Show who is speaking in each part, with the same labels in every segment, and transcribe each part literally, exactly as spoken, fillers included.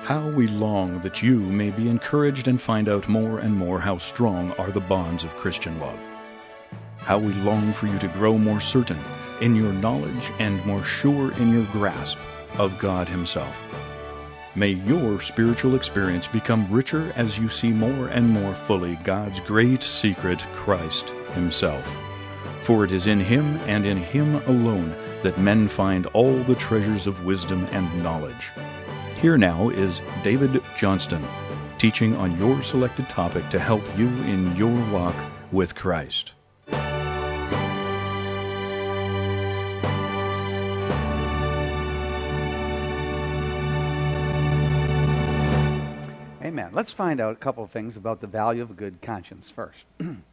Speaker 1: How we long that you may be encouraged and find out more and more how strong are the bonds of Christian love. How we long for you to grow more certain in your knowledge and more sure in your grasp of God Himself. May your spiritual experience become richer as you see more and more fully God's great secret, Christ Himself. For it is in Him and in Him alone that men find all the treasures of wisdom and knowledge. Here now is David Johnston, teaching on your selected topic to help you in your walk with Christ.
Speaker 2: Amen. Let's find out a couple of things about the value of a good conscience first.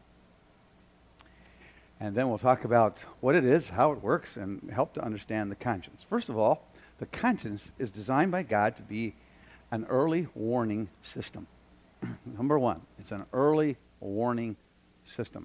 Speaker 2: And then we'll talk about what it is, how it works, and help to understand the conscience. First of all, the conscience is designed by God to be an early warning system. Number one, it's an early warning system.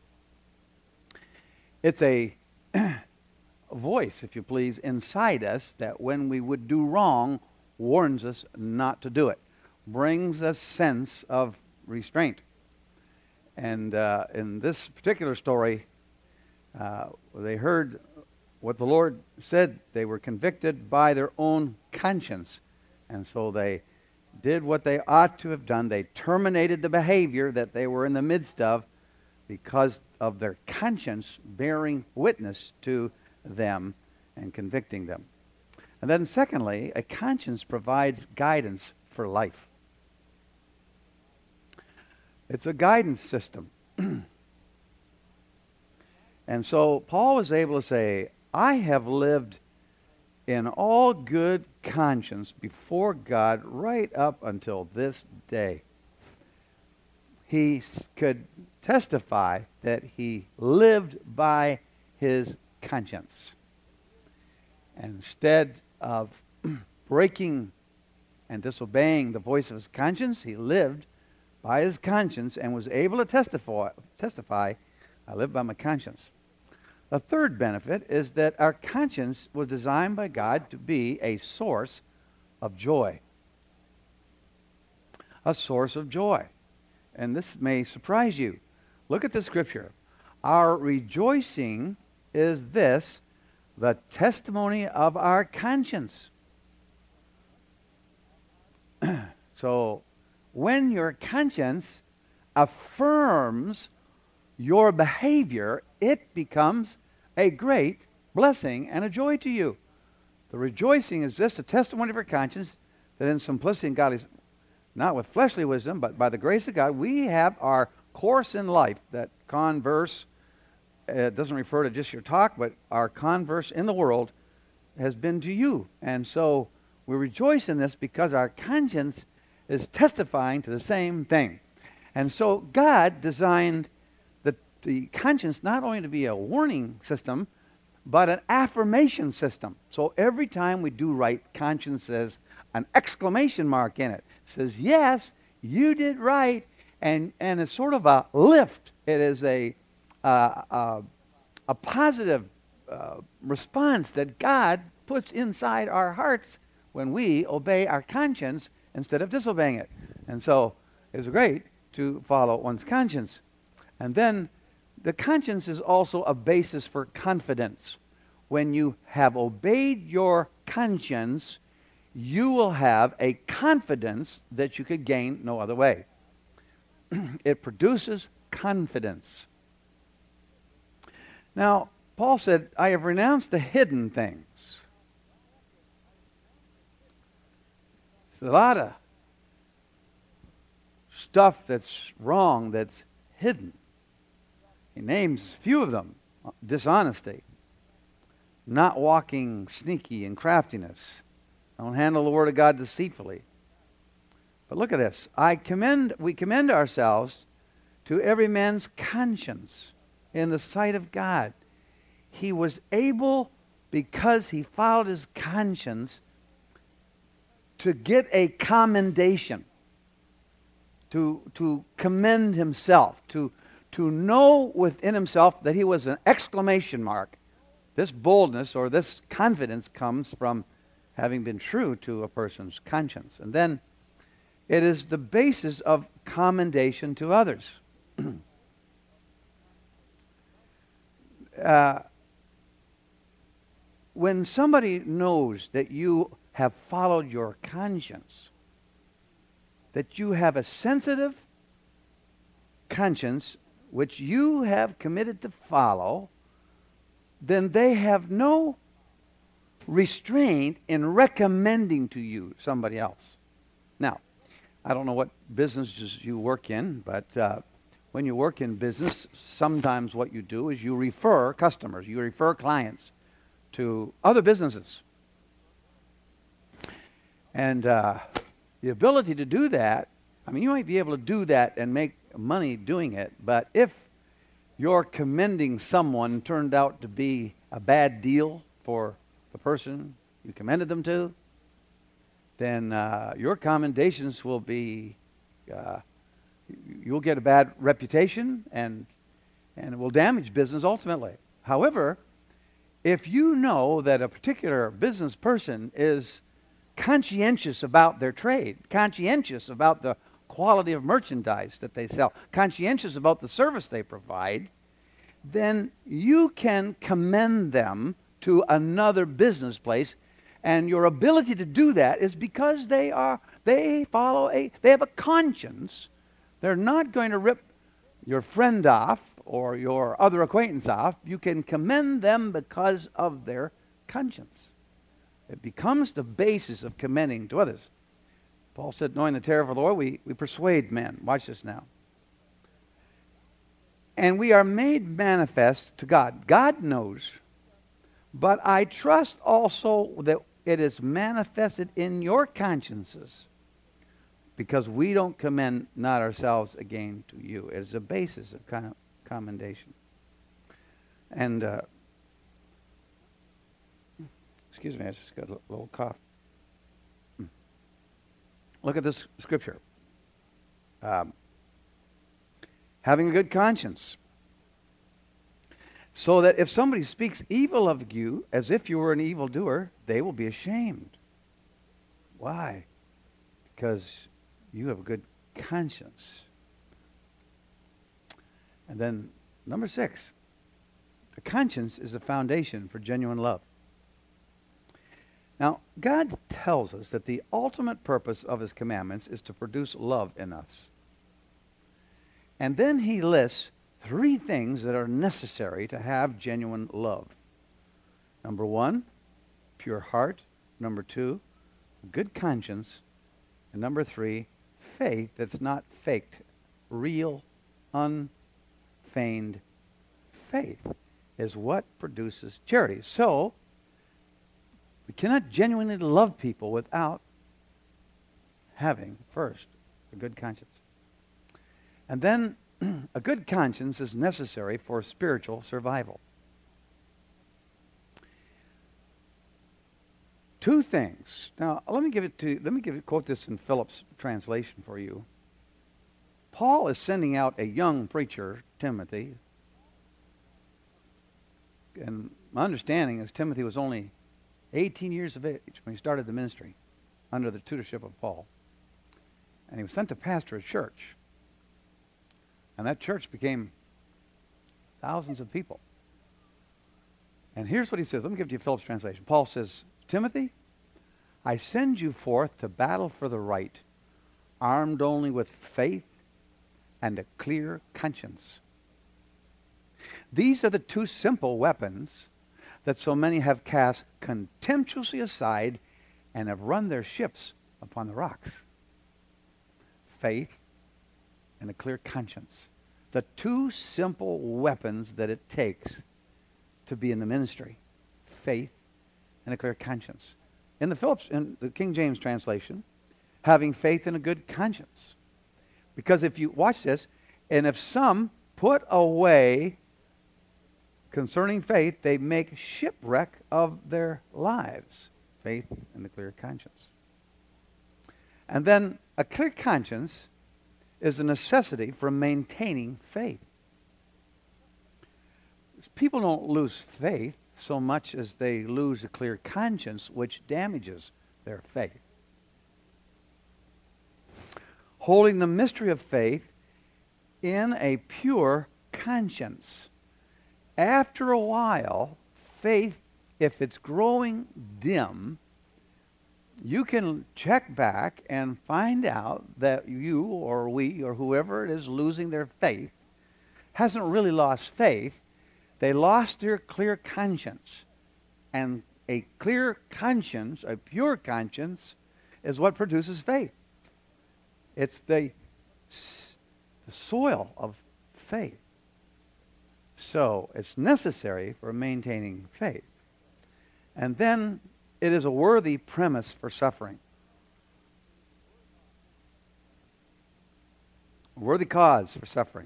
Speaker 2: It's a voice, if you please, inside us that when we would do wrong, warns us not to do it. Brings a sense of restraint. And uh, in this particular story, uh, they heard what the Lord said. They were convicted by their own conscience. And so they did what they ought to have done. They terminated the behavior that they were in the midst of because of their conscience bearing witness to them and convicting them. And then secondly, a conscience provides guidance for life. It's a guidance system. And so Paul was able to say, I have lived in all good conscience before God right up until this day. He could testify that he lived by his conscience. Instead of breaking and disobeying the voice of his conscience, he lived by his conscience and was able to testify, testify, I live by my conscience. The third benefit is that our conscience was designed by God to be a source of joy. A source of joy. And this may surprise you. Look at the scripture. Our rejoicing is this, the testimony of our conscience. So, when your conscience affirms your behavior, it becomes a great blessing and a joy to you. The rejoicing is just a testimony of our conscience that in simplicity and godliness, not with fleshly wisdom, but by the grace of God, we have our course in life. That converse, it doesn't refer to just your talk, but our converse in the world has been to you. And so we rejoice in this because our conscience is testifying to the same thing. And so God designed the, the conscience not only to be a warning system, but an affirmation system. So every time we do right, conscience says an exclamation mark in it. It says, yes, you did right. And, and it's sort of a lift. It is a, uh, uh, a positive uh, response that God puts inside our hearts when we obey our conscience instead of disobeying it. And so it's great to follow one's conscience. And then the conscience is also a basis for confidence. When you have obeyed your conscience, you will have a confidence that you could gain no other way. It produces confidence. Now, Paul said, I have renounced the hidden things. It's a lot of stuff that's wrong that's hidden. He names a few of them. Dishonesty. Not walking sneaky and craftiness. Don't handle the word of God deceitfully. But look at this. I commend, we commend ourselves to every man's conscience in the sight of God. He was able, because he followed his conscience, to get a commendation, to, to commend himself, to, to know within himself that he was an exclamation mark. This boldness or this confidence comes from having been true to a person's conscience. And then it is the basis of commendation to others. uh, when somebody knows that you have followed your conscience, that you have a sensitive conscience which you have committed to follow, then they have no restraint in recommending to you somebody else. Now, I don't know what businesses you work in, but uh, when you work in business, sometimes what you do is you refer customers, you refer clients to other businesses. And uh, the ability to do that, I mean, you might be able to do that and make money doing it, but if your commending someone turned out to be a bad deal for the person you commended them to, then uh, your commendations will be, uh, you'll get a bad reputation, and and it will damage business ultimately. However, if you know that a particular business person is conscientious about their trade, conscientious about the quality of merchandise that they sell, conscientious about the service they provide, then you can commend them to another business place, and your ability to do that is because they are they follow a they have a conscience. They're not going to rip your friend off or your other acquaintance off. You can commend them because of their conscience. It becomes the basis of commending to others. Paul said, knowing the terror of the Lord, we, we persuade men. Watch this now. And we are made manifest to God. God knows, but I trust also that it is manifested in your consciences, because we don't commend not ourselves again to you. It is a basis of con- commendation. And, uh, excuse me, I just got a little cough. Look at this scripture. Um, having a good conscience, so that if somebody speaks evil of you as if you were an evildoer, they will be ashamed. Why? Because you have a good conscience. And then number six, a conscience is the foundation for genuine love. Now, God tells us that the ultimate purpose of His commandments is to produce love in us. And then He lists three things that are necessary to have genuine love. Number one, pure heart. Number two, good conscience. And number three, faith that's not faked. Real, unfeigned faith is what produces charity. So, we cannot genuinely love people without having, first, a good conscience. And then, a good conscience is necessary for spiritual survival. Two things. Now, let me give it to. Let me give it, quote this in Phillips' translation for you. Paul is sending out a young preacher, Timothy, and my understanding is Timothy was only eighteen years of age when he started the ministry under the tutorship of Paul. And he was sent to pastor a church. And that church became thousands of people. And here's what he says. Let me give you Philip's translation. Paul says, Timothy, I send you forth to battle for the right, armed only with faith and a clear conscience. These are the two simple weapons that so many have cast contemptuously aside and have run their ships upon the rocks. Faith and a clear conscience. The two simple weapons that it takes to be in the ministry. Faith and a clear conscience. In the Phillips, in the King James translation, having faith and a good conscience. Because if you, watch this, and if some put away concerning faith, they make shipwreck of their lives. Faith and a clear conscience. And then a clear conscience is a necessity for maintaining faith. People don't lose faith so much as they lose a clear conscience, which damages their faith. Holding the mystery of faith in a pure conscience. After a while, faith, if it's growing dim, you can check back and find out that you or we or whoever it is losing their faith hasn't really lost faith. They lost their clear conscience. And a clear conscience, a pure conscience, is what produces faith. It's the, the soil of faith. So it's necessary for maintaining faith. And then it is a worthy premise for suffering. A worthy cause for suffering.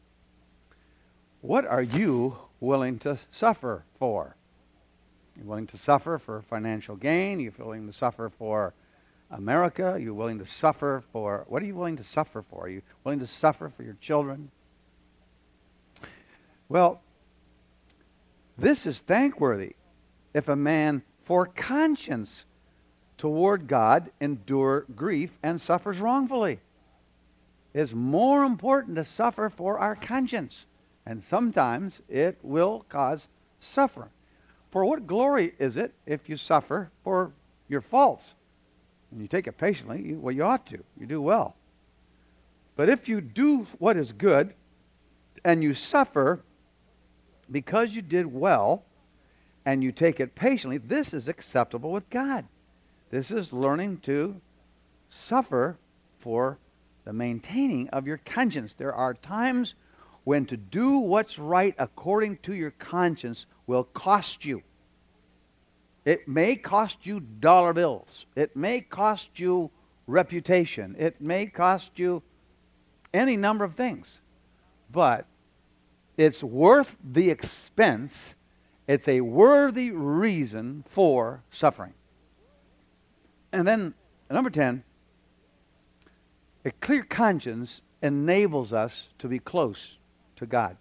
Speaker 2: What are you willing to suffer for? You're willing to suffer for financial gain? You're willing to suffer for America? You're willing to suffer for... What are you willing to suffer for? Are you willing to suffer for your children? Well, this is thankworthy if a man for conscience toward God endure grief and suffers wrongfully. It's more important to suffer for our conscience. And sometimes it will cause suffering. For what glory is it if you suffer for your faults? And you take it patiently, you, well, you ought to. You do well. But if you do what is good and you suffer because you did well and you take it patiently, this is acceptable with God. This is learning to suffer for the maintaining of your conscience. There are times when to do what's right according to your conscience will cost you. It may cost you dollar bills. It may cost you reputation. It may cost you any number of things. But it's worth the expense. It's a worthy reason for suffering. And then, number ten, a clear conscience enables us to be close to God.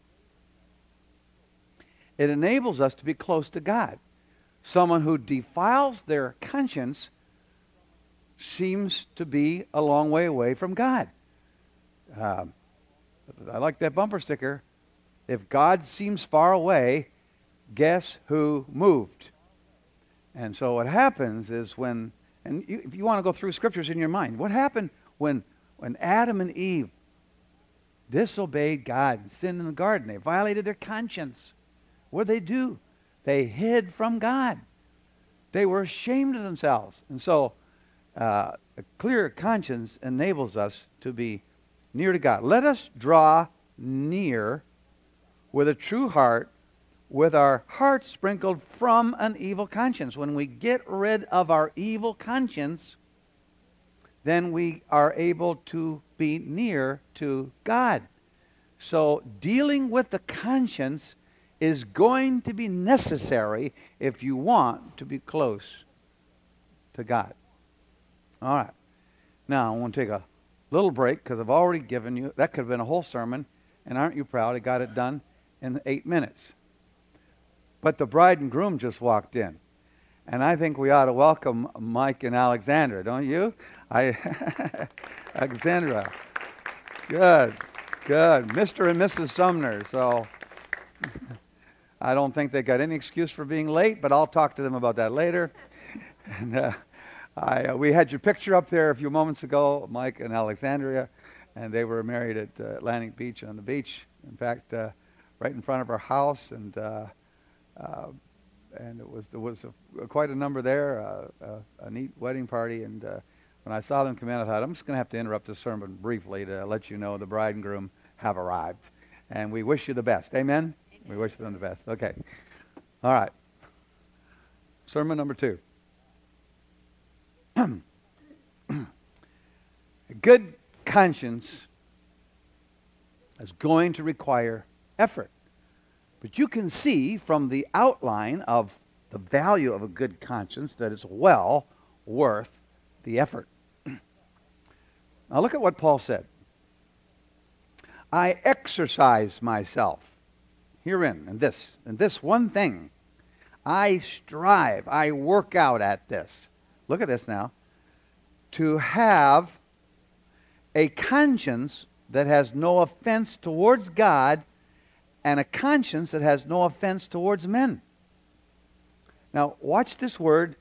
Speaker 2: It enables us to be close to God. Someone who defiles their conscience seems to be a long way away from God. Uh, I like that bumper sticker. If God seems far away, guess who moved? And so what happens is when, and you, if you want to go through scriptures in your mind, what happened when, when Adam and Eve disobeyed God and sinned in the garden? They violated their conscience. What did they do? They hid from God. They were ashamed of themselves. And so uh, a clear conscience enables us to be near to God. Let us draw near with a true heart, with our hearts sprinkled from an evil conscience. When we get rid of our evil conscience, then we are able to be near to God. So dealing with the conscience is going to be necessary if you want to be close to God. All right. Now, I want to take a little break because I've already given you, that could have been a whole sermon, and aren't you proud I got it done in eight minutes. But the bride and groom just walked in. And I think we ought to welcome Mike and Alexandra, don't you? I Alexandra. Good, good. Mister and Missus Sumner. So I don't think they got any excuse for being late, but I'll talk to them about that later. And uh, I, uh, we had your picture up there a few moments ago, Mike and Alexandria, and they were married at uh, Atlantic Beach on the beach. In fact, uh, right in front of our house, and uh, uh, and it was there was a, quite a number there, uh, a, a neat wedding party. And uh, when I saw them come in, I thought, I'm just going to have to interrupt this sermon briefly to let you know the bride and groom have arrived, and we wish you the best. Amen. We wish them the best. Okay. All right. Sermon number two. A good conscience is going to require effort. But you can see from the outline of the value of a good conscience that it's well worth the effort. Now look at what Paul said. I exercise myself herein, and this, and this one thing, I strive, I work out at this. Look at this now. To have a conscience that has no offense towards God and a conscience that has no offense towards men. Now, watch this word.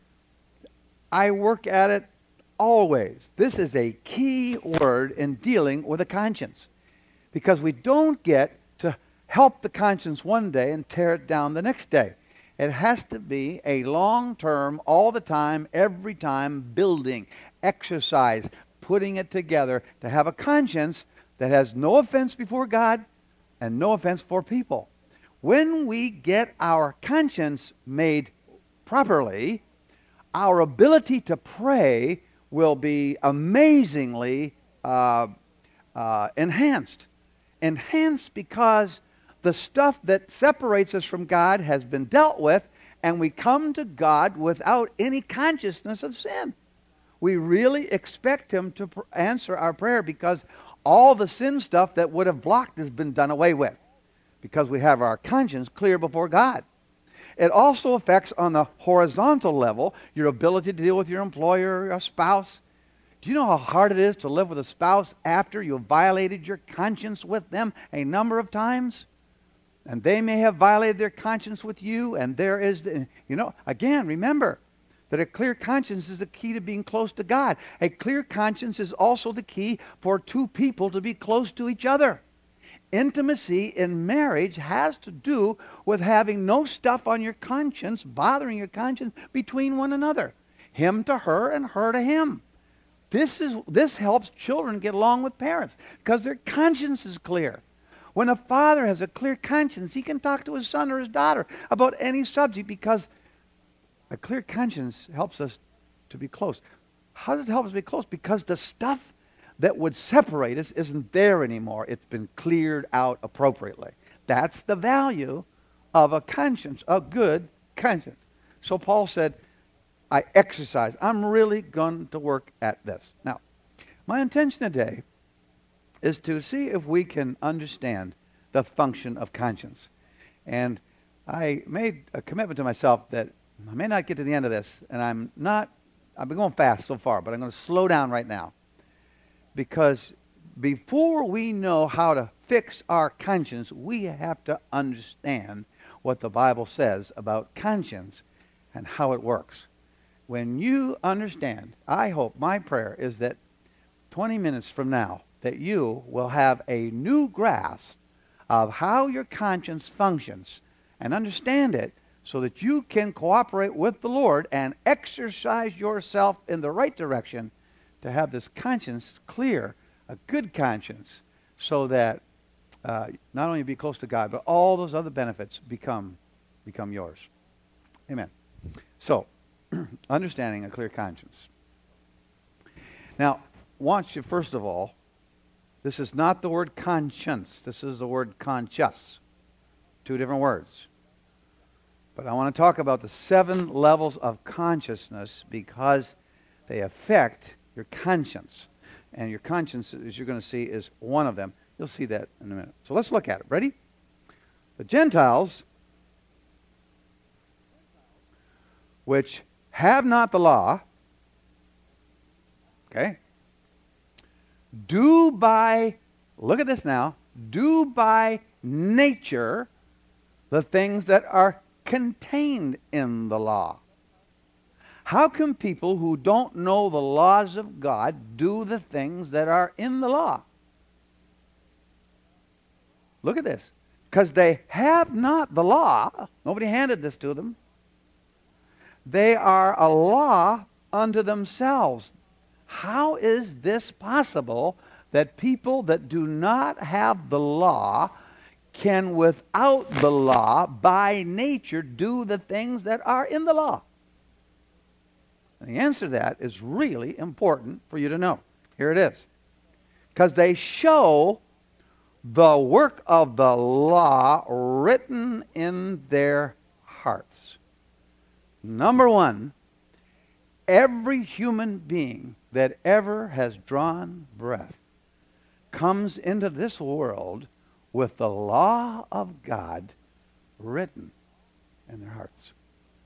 Speaker 2: I work at it always. This is a key word in dealing with a conscience, because we don't get to help the conscience one day and tear it down the next day. It has to be a long-term, all the time, every time building, exercise, putting it together to have a conscience that has no offense before God and no offense for people. When we get our conscience made properly, our ability to pray will be amazingly uh, uh, enhanced. Enhanced because the stuff that separates us from God has been dealt with, and we come to God without any consciousness of sin. We really expect Him to pr- answer our prayer because all the sin stuff that would have blocked has been done away with, because we have our conscience clear before God. It also affects on the horizontal level your ability to deal with your employer or spouse. Do you know how hard it is to live with a spouse after you've violated your conscience with them a number of times? And they may have violated their conscience with you, and there is, the, you know, again, remember that a clear conscience is the key to being close to God. A clear conscience is also the key for two people to be close to each other. Intimacy in marriage has to do with having no stuff on your conscience, bothering your conscience between one another. Him to her and her to him. This is this helps children get along with parents because their conscience is clear. When a father has a clear conscience, he can talk to his son or his daughter about any subject because a clear conscience helps us to be close. How does it help us be close? Because the stuff that would separate us isn't there anymore. It's been cleared out appropriately. That's the value of a conscience, a good conscience. So Paul said, I exercise. I'm really going to work at this. Now, my intention today is to see if we can understand the function of conscience. And I made a commitment to myself that I may not get to the end of this, and I'm not, I've been going fast so far, but I'm going to slow down right now. Because before we know how to fix our conscience, we have to understand what the Bible says about conscience and how it works. When you understand, I hope, my prayer is that twenty minutes from now, that you will have a new grasp of how your conscience functions and understand it so that you can cooperate with the Lord and exercise yourself in the right direction to have this conscience clear, a good conscience, so that uh, not only be close to God, but all those other benefits become become yours. Amen. So, understanding a clear conscience. Now, want you, first of all, this is not the word conscience. This is the word conscious. Two different words. But I want to talk about the seven levels of consciousness because they affect your conscience. And your conscience, as you're going to see, is one of them. You'll see that in a minute. So let's look at it. Ready? The Gentiles, which have not the law, okay, do by, look at this now, do by nature the things that are contained in the law. How can people who don't know the laws of God do the things that are in the law? Look at this. Because they have not the law. Nobody handed this to them. They are a law unto themselves. How is this possible that people that do not have the law can, without the law, by nature, do the things that are in the law? And the answer to that is really important for you to know. Here it is. Because they show the work of the law written in their hearts. Number one, every human being that ever has drawn breath comes into this world with the law of God written in their hearts.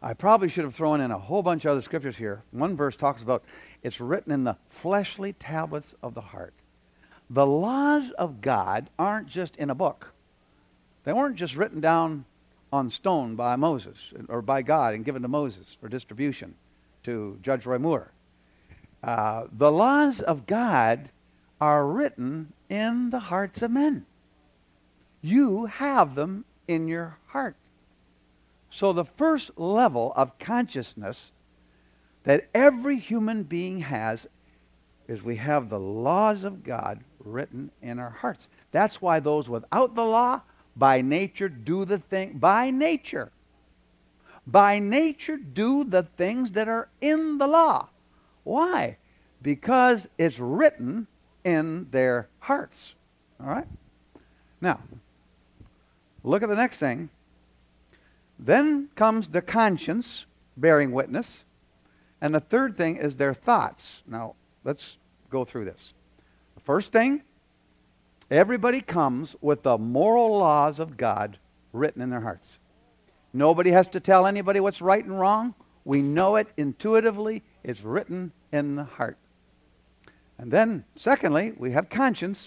Speaker 2: I probably should have thrown in a whole bunch of other scriptures here. One verse talks about it's written in the fleshly tablets of the heart. The laws of God aren't just in a book. They weren't just written down on stone by Moses or by God and given to Moses for distribution to Judge Roy Moore. Uh, the laws of God are written in the hearts of men. You have them in your heart. So the first level of consciousness that every human being has is we have the laws of God written in our hearts. That's why those without the law, by nature, do the thing, by nature, by nature do the things that are in the law. Why? Because it's written in their hearts. All right? Now, look at the next thing. Then comes the conscience bearing witness. And the third thing is their thoughts. Now, let's go through this. The first thing, everybody comes with the moral laws of God written in their hearts. Nobody has to tell anybody what's right and wrong. We know it intuitively. It's written in the heart. And then, secondly, we have conscience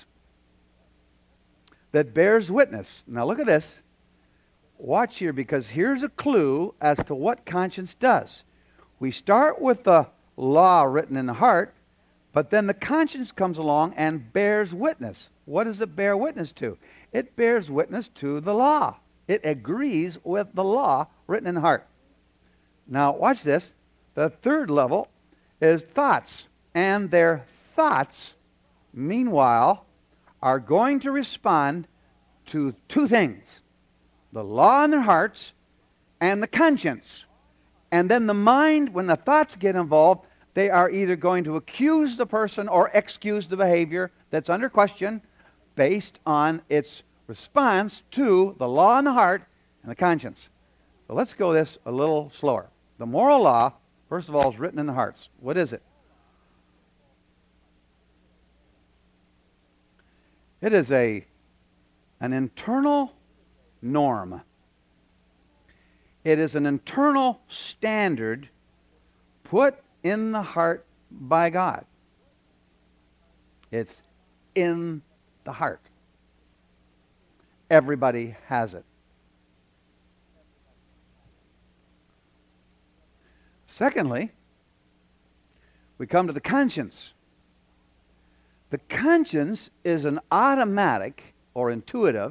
Speaker 2: that bears witness. Now, look at this. Watch here, because here's a clue as to what conscience does. We start with the law written in the heart, but then the conscience comes along and bears witness. What does it bear witness to? It bears witness to the law. It agrees with the law written in the heart. Now, watch this. The third level is thoughts. And their thoughts, meanwhile, are going to respond to two things. The law in their hearts and the conscience. And then the mind, when the thoughts get involved, they are either going to accuse the person or excuse the behavior that's under question based on its response to the law in the heart and the conscience. So let's go this a little slower. The moral law, first of all, is written in the hearts. What is it? It is a an internal norm. It is an internal standard put in the heart by God. It's in the heart. Everybody has it. Secondly, we come to the conscience. The conscience is an automatic or intuitive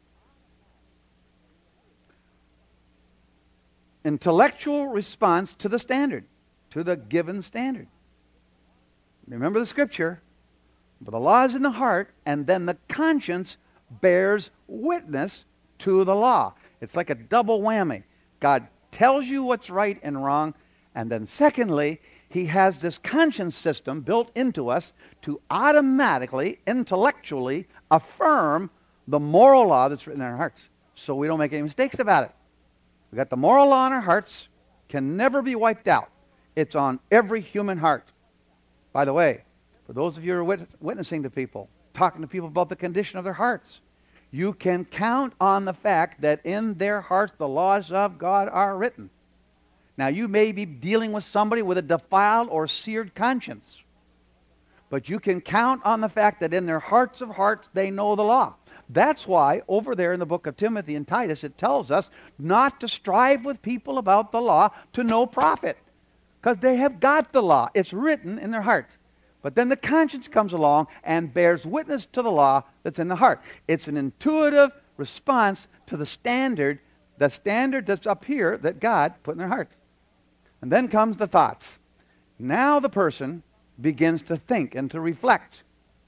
Speaker 2: intellectual response to the standard, to the given standard. Remember the scripture, but the law is in the heart, and then the conscience bears witness to the law. It's like a double whammy. God tells you what's right and wrong, and then secondly, He has this conscience system built into us to automatically, intellectually affirm the moral law that's written in our hearts, so we don't make any mistakes about it. We've got the moral law in our hearts, can never be wiped out. It's on every human heart. By the way, for those of you who are wit- witnessing to people, talking to people about the condition of their hearts, you can count on the fact that in their hearts the laws of God are written. Now, you may be dealing with somebody with a defiled or seared conscience, but you can count on the fact that in their hearts of hearts they know the law. That's why over there in the book of Timothy and Titus it tells us not to strive with people about the law to no profit, because they have got the law. It's written in their hearts. But then the conscience comes along and bears witness to the law that's in the heart. It's an intuitive response to the standard, the standard that's up here that God put in their heart. And then comes the thoughts. Now the person begins to think and to reflect.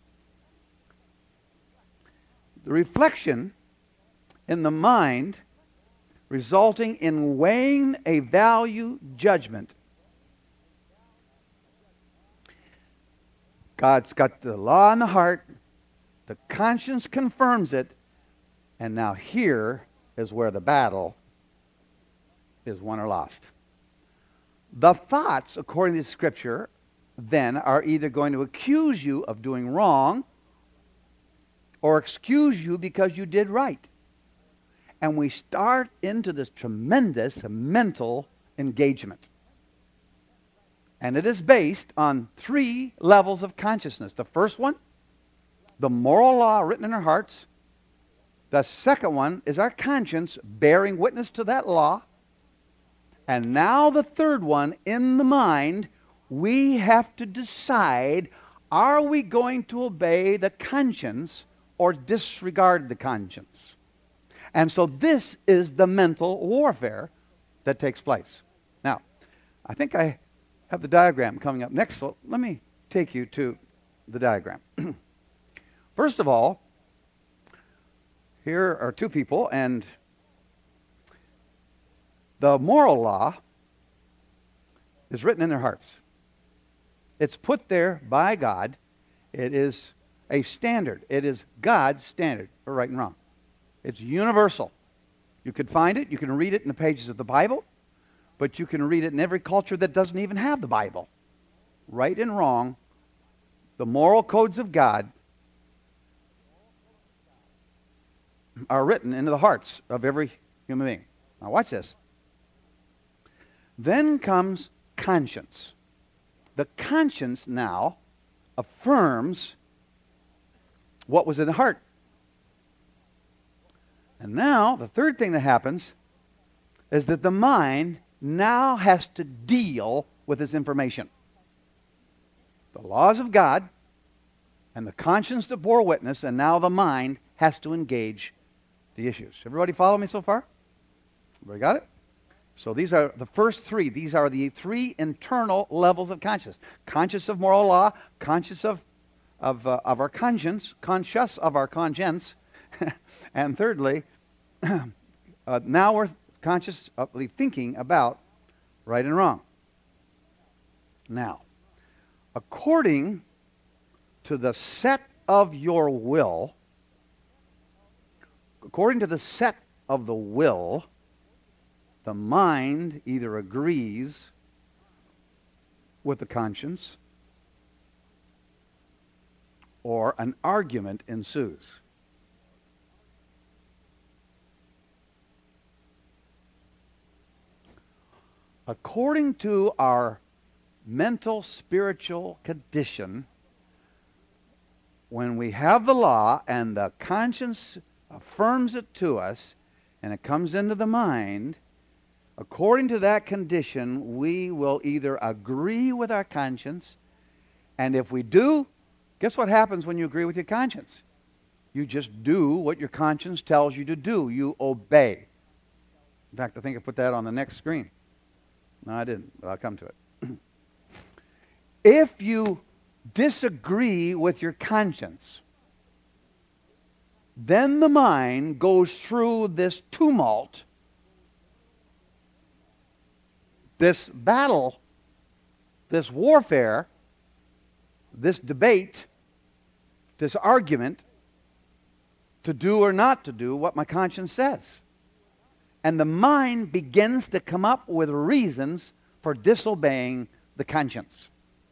Speaker 2: The reflection in the mind resulting in weighing a value judgment. God's got the law in the heart, the conscience confirms it, and now here is where the battle is won or lost. The thoughts, according to Scripture, then are either going to accuse you of doing wrong or excuse you because you did right. And we start into this tremendous mental engagement. And it is based on three levels of consciousness. The first one, the moral law written in our hearts. The second one is our conscience bearing witness to that law. And now the third one, in the mind, we have to decide, are we going to obey the conscience or disregard the conscience? And so this is the mental warfare that takes place. Now, I think I have the diagram coming up next, so let me take you to the diagram. First of all, here are two people, and the moral law is written in their hearts. It's put there by God. It is a standard. It is God's standard for right and wrong. It's universal. You can find it. You can read it in the pages of the Bible, but you can read it in every culture that doesn't even have the Bible. Right and wrong, the moral codes of God are written into the hearts of every human being. Now watch this. Then comes conscience. The conscience now affirms what was in the heart. And now, the third thing that happens is that the mind now has to deal with this information. The laws of God and the conscience that bore witness, and now the mind has to engage the issues. Everybody follow me so far? Everybody got it? So these are the first three. These are the three internal levels of conscience. Conscious of moral law, conscious of, of, uh, of our conscience, conscious of our conscience, and thirdly, uh, now we're conscious of thinking about right and wrong. Now, according to the set of your will, according to the set of the will, the mind either agrees with the conscience or an argument ensues. According to our mental, spiritual condition, when we have the law and the conscience affirms it to us and it comes into the mind, according to that condition, we will either agree with our conscience, and if we do, guess what happens when you agree with your conscience? You just do what your conscience tells you to do. You obey. In fact, I think I put that on the next screen. No, I didn't, but I'll come to it. If you disagree with your conscience, then the mind goes through this tumult, this battle, this warfare, this debate, this argument to do or not to do what my conscience says. And the mind begins to come up with reasons for disobeying the conscience.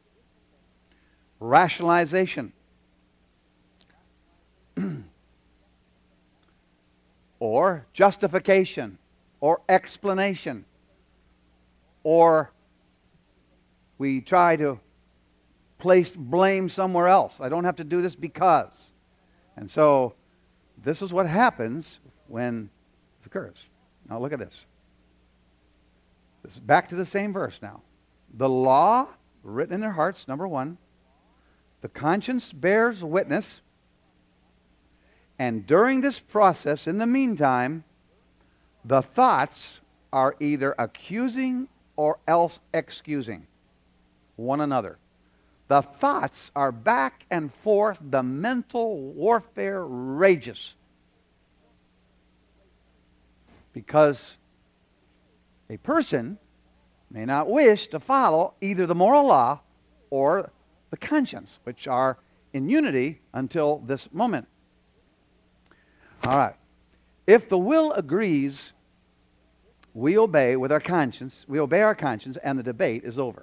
Speaker 2: Rationalization. Or justification. Or explanation. Or we try to place blame somewhere else. I don't have to do this because. And so, this is what happens when this occurs. Now look at this. This is back to the same verse now. The law written in their hearts, number one. The conscience bears witness. And during this process, in the meantime, the thoughts are either accusing or else excusing one another. The thoughts are back and forth. The mental warfare rages. Because a person may not wish to follow either the moral law or the conscience, which are in unity until this moment. All right. If the will agrees, we obey with our conscience, we obey our conscience, and the debate is over.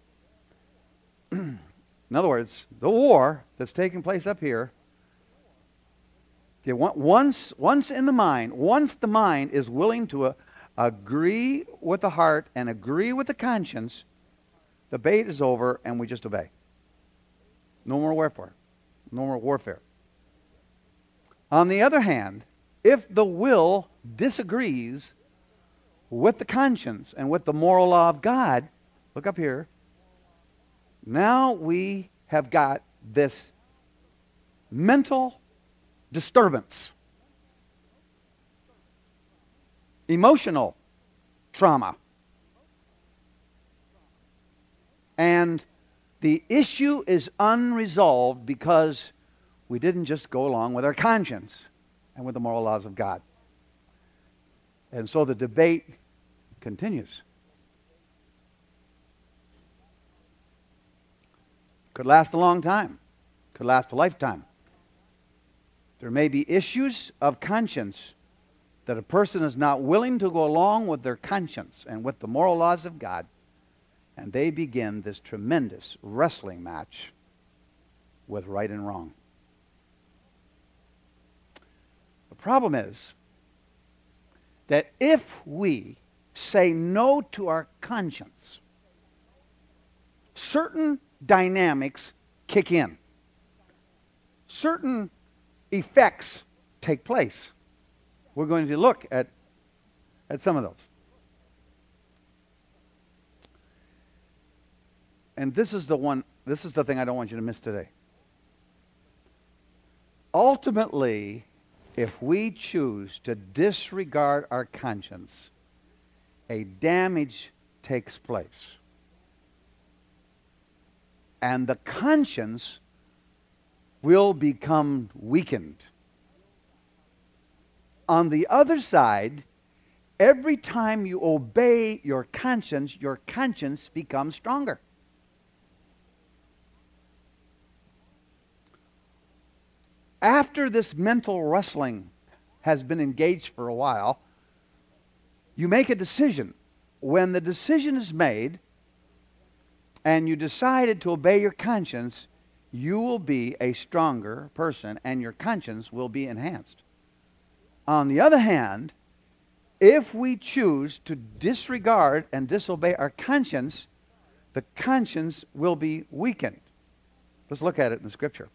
Speaker 2: In other words, the war that's taking place up here, okay, once, once in the mind, once the mind is willing to uh, agree with the heart and agree with the conscience, the debate is over and we just obey. No more warfare. No more warfare. On the other hand, if the will disagrees with the conscience and with the moral law of God, look up here, now we have got this mental disturbance, emotional trauma. And the issue is unresolved because we didn't just go along with our conscience and with the moral laws of God. And so the debate continues. Could last a long time. Could last a lifetime. There may be issues of conscience that a person is not willing to go along with their conscience and with the moral laws of God, and they begin this tremendous wrestling match with right and wrong. The problem is that if we say no to our conscience, certain dynamics kick in. Certain effects take place. We're going to look at, at some of those. And this is the one, this is the thing I don't want you to miss today. Ultimately, if we choose to disregard our conscience, a damage takes place. And the conscience will become weakened. On the other side, every time you obey your conscience, your conscience becomes stronger. After this mental wrestling has been engaged for a while, you make a decision. When the decision is made and you decided to obey your conscience, you will be a stronger person and your conscience will be enhanced. On the other hand, if we choose to disregard and disobey our conscience, the conscience will be weakened. Let's look at it in the Scripture.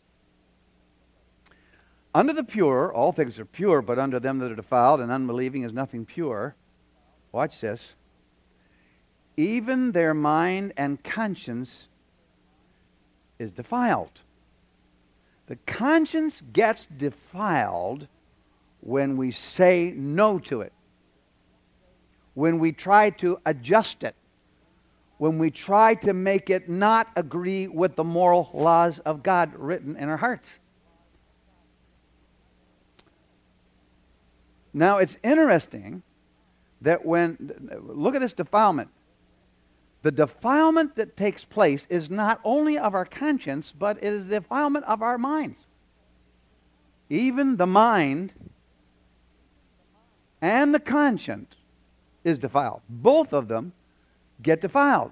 Speaker 2: Under the pure, all things are pure, but under them that are defiled and unbelieving is nothing pure. Watch this. Even their mind and conscience is defiled. The conscience gets defiled when we say no to it, when we try to adjust it, when we try to make it not agree with the moral laws of God written in our hearts. Now, it's interesting that when, look at this defilement. The defilement that takes place is not only of our conscience, but it is the defilement of our minds. Even the mind and the conscience is defiled. Both of them get defiled.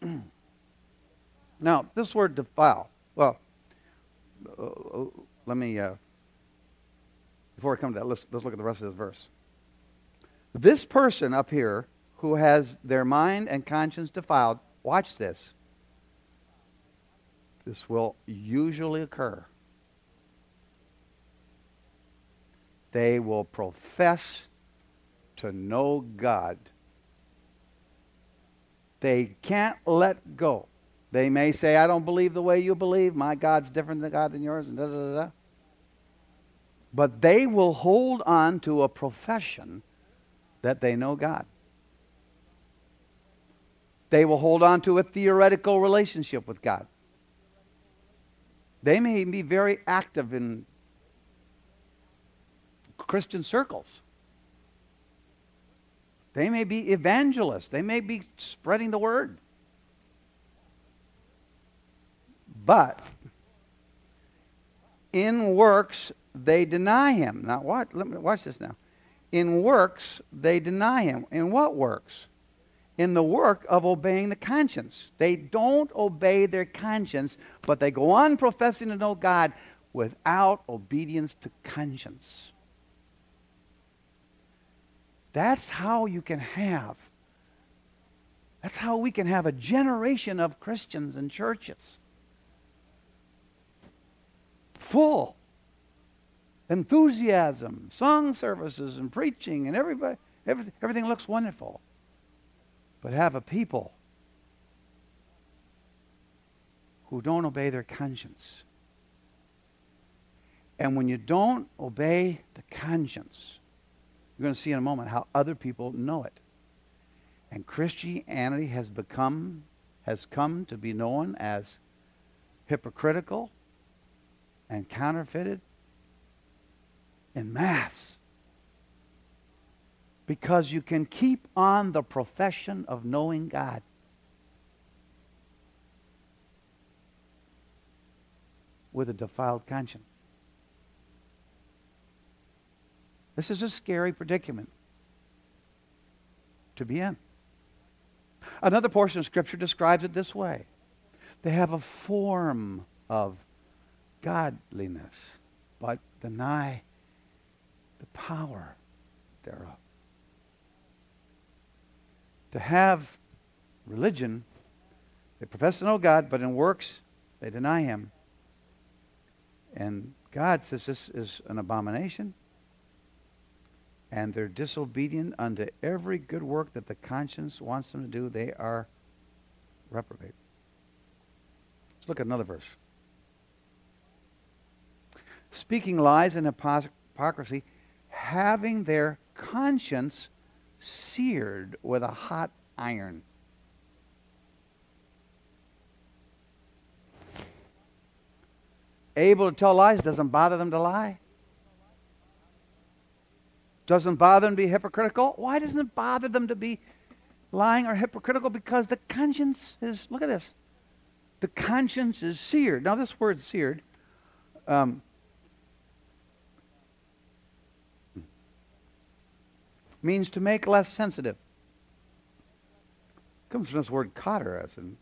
Speaker 2: Now, this word defile, well, uh, let me, uh, before we come to that, let's, let's look at the rest of this verse. This person up here who has their mind and conscience defiled, watch this. This will usually occur. They will profess to know God. They can't let go. They may say, I don't believe the way you believe. My God's different than God than yours. And da, da, da, da. But they will hold on to a profession that they know God. They will hold on to a theoretical relationship with God. They may be very active in Christian circles. They may be evangelists. They may be spreading the word. But in works they deny him. Now watch, let me watch this now. In works they deny him. In what works? In the work of obeying the conscience. They don't obey their conscience, but they go on professing to know God without obedience to conscience. That's how you can have, that's how we can have a generation of Christians and churches. Full. Enthusiasm, song services and preaching, and everybody, every, everything looks wonderful. But have a people who don't obey their conscience. And when you don't obey the conscience, you're going to see in a moment how other people know it. And Christianity has become, has come to be known as hypocritical and counterfeited en masse. Because you can keep on the profession of knowing God. With a defiled conscience. This is a scary predicament to be in. Another portion of Scripture describes it this way. They have a form of godliness, but deny the power thereof. To have religion, they profess to know God, but in works they deny Him. And God says this is an abomination, and they're disobedient unto every good work that the conscience wants them to do. They are reprobate. Let's look at another verse. Speaking lies and hypocrisy, having their conscience seared with a hot iron. Able to tell lies, doesn't bother them to lie. Doesn't bother them to be hypocritical. Why doesn't it bother them to be lying or hypocritical? Because the conscience is, look at this, the conscience is seared. Now this word seared, um, means to make less sensitive. Comes from this word cotter, as in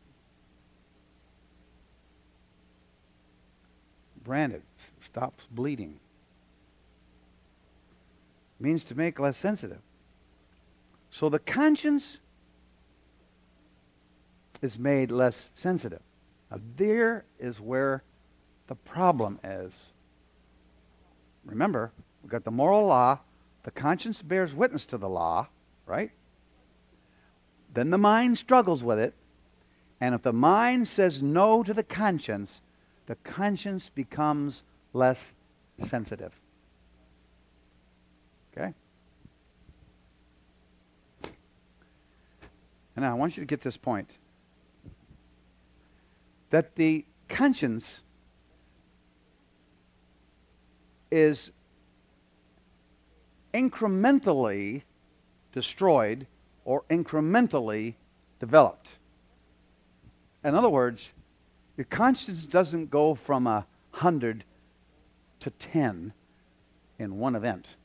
Speaker 2: branded, stops bleeding. Means to make less sensitive. So the conscience is made less sensitive. Now there is where the problem is. Remember, we've got the moral law. The conscience bears witness to the law, right? Then the mind struggles with it. And if the mind says no to the conscience, the conscience becomes less sensitive. Okay? And now I want you to get this point. That the conscience is incrementally destroyed or incrementally developed. In other words, your conscience doesn't go from a hundred to ten in one event.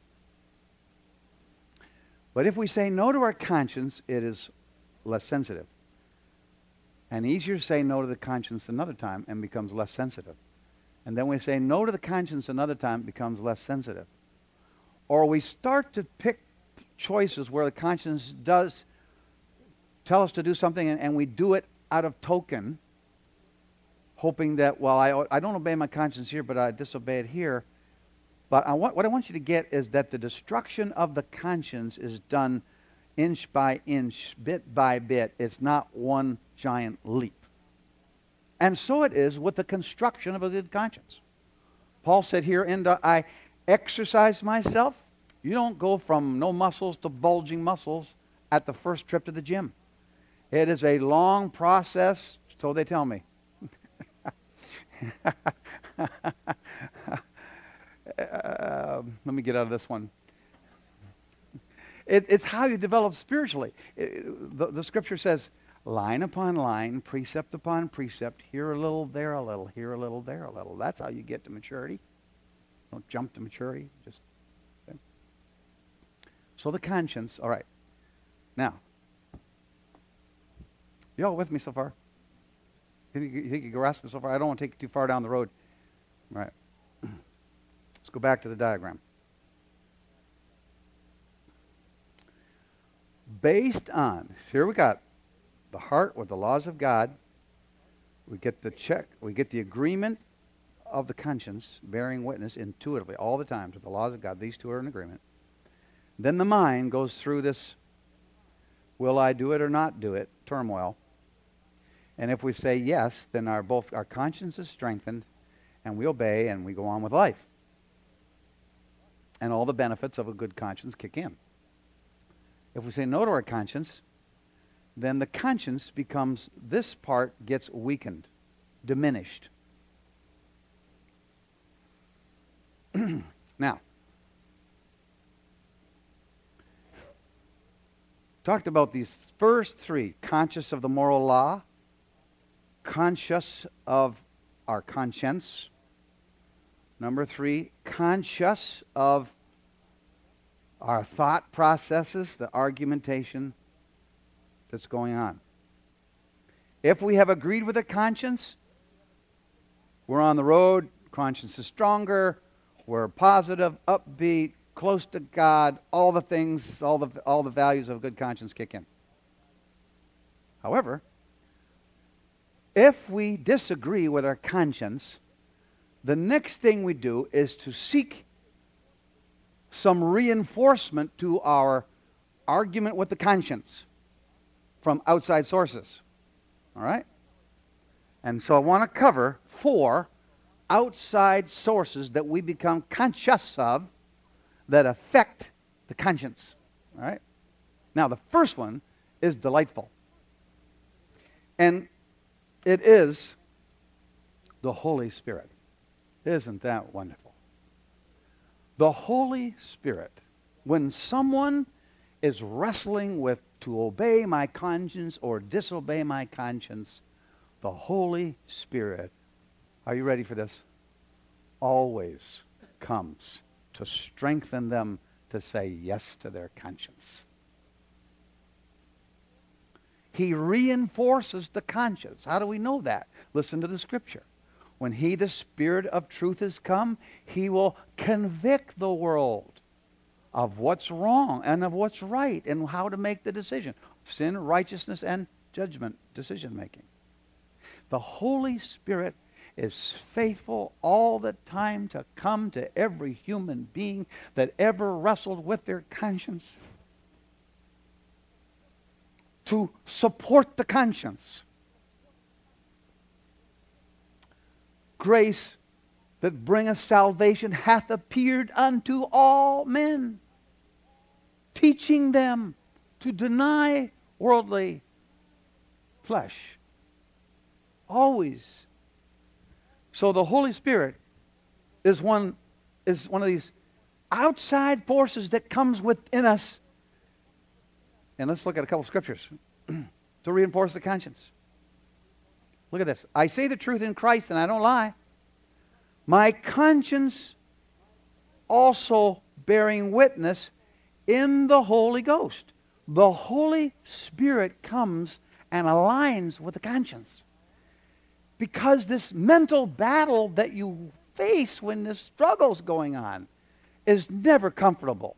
Speaker 2: But if we say no to our conscience, it is less sensitive. And easier to say no to the conscience another time and becomes less sensitive. And then we say no to the conscience another time, becomes less sensitive. Or we start to pick choices where the conscience does tell us to do something and, and we do it out of token, hoping that, well, I, I don't obey my conscience here, but I disobey it here. But I want, what I want you to get is that the destruction of the conscience is done inch by inch, bit by bit. It's not one giant leap. And so it is with the construction of a good conscience. Paul said here, and I exercise myself. You don't go from no muscles to bulging muscles at the first trip to the gym. It is a long process, so they tell me. Uh, let me get out of this one. It, it's how you develop spiritually. It, the, the scripture says, line upon line, precept upon precept, here a little, there a little, here a little, there a little. That's how you get to maturity. Don't jump to maturity. Just okay. So the conscience, all right. Now, you all with me so far? You think you, think you grasp me so far? I don't want to take you too far down the road. All right. Let's go back to the diagram. based on, here we got the heart with the laws of God. We get the check, we get the agreement of the conscience bearing witness intuitively all the time to the laws of God. These two are in agreement. Then the mind goes through this will I do it or not do it turmoil. And if we say yes, then our both our conscience is strengthened and we obey and we go on with life. And all the benefits of a good conscience kick in. If we say no to our conscience, then the conscience becomes, this part gets weakened, diminished. Now, talked about these first three: conscious of the moral law, conscious of our conscience. Number three, conscious of our thought processes, the argumentation that's going on. If we have agreed with a conscience, we're on the road, conscience is stronger, we're positive, upbeat, close to God, all the things, all the all the values of a good conscience kick in. However, if we disagree with our conscience, the next thing we do is to seek some reinforcement to our argument with the conscience from outside sources. All right? And so I want to cover four outside sources that we become conscious of that affect the conscience. All right? Now, the first one is delightful. And it is the Holy Spirit. Isn't that wonderful? The Holy Spirit. When someone is wrestling with to obey my conscience or disobey my conscience, the Holy Spirit, are you ready for this? Always comes to strengthen them to say yes to their conscience. He reinforces the conscience. How do we know that? Listen to the scripture. When he, the Spirit of truth, has come, he will convict the world of what's wrong and of what's right and how to make the decision. Sin, righteousness, and judgment, decision making. The Holy Spirit is faithful all the time to come to every human being that ever wrestled with their conscience, to support the conscience. Grace that bringeth salvation hath appeared unto all men, teaching them to deny worldly flesh. Always. So the Holy Spirit is one, is one of these outside forces that comes within us. And let's look at a couple of scriptures to reinforce the conscience. Look at this. I say the truth in Christ and I don't lie. My conscience also bearing witness in the Holy Ghost. The Holy Spirit comes and aligns with the conscience. Because this mental battle that you face when this struggle's going on is never comfortable.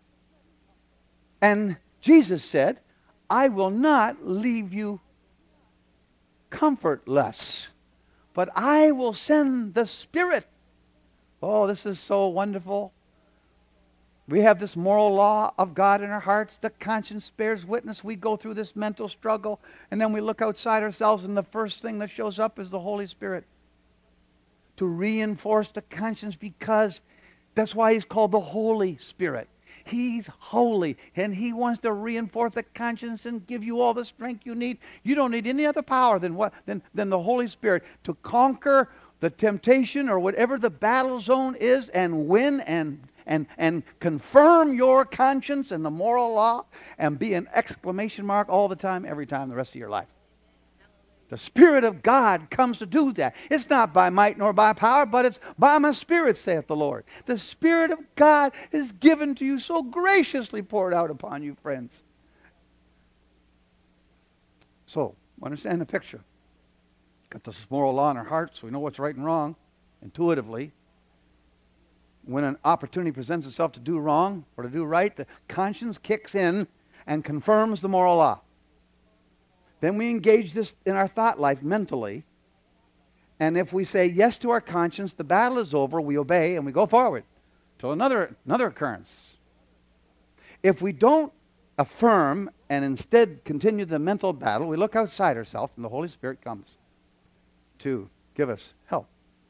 Speaker 2: And Jesus said, I will not leave you comfortless, but I will send the Spirit. Oh, this is so wonderful. We have this moral law of God in our hearts. The conscience bears witness. We go through this mental struggle, and then we look outside ourselves, and the first thing that shows up is the Holy Spirit to reinforce the conscience, because that's why he's called the Holy Spirit. He's holy, and he wants to reinforce the conscience and give you all the strength you need. You don't need any other power than what than, than the Holy Spirit to conquer the temptation or whatever the battle zone is and win and and and confirm your conscience and the moral law and be an exclamation mark all the time, every time, the rest of your life. The Spirit of God comes to do that. It's not by might nor by power, but it's by my Spirit, saith the Lord. The Spirit of God is given to you, so graciously poured out upon you, friends. So, understand the picture. Got this moral law in our hearts, so we know what's right and wrong, intuitively. When an opportunity presents itself to do wrong or to do right, the conscience kicks in and confirms the moral law. Then we engage this in our thought life mentally. And if we say yes to our conscience, the battle is over, we obey, and we go forward till another, another occurrence. If we don't affirm and instead continue the mental battle, we look outside ourselves, and the Holy Spirit comes to give us help.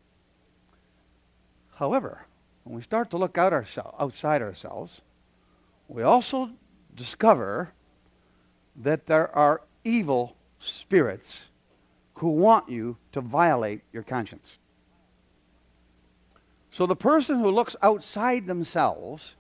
Speaker 2: However, when we start to look out oursel- outside ourselves, we also discover that there are evil spirits who want you to violate your conscience. So the person who looks outside themselves,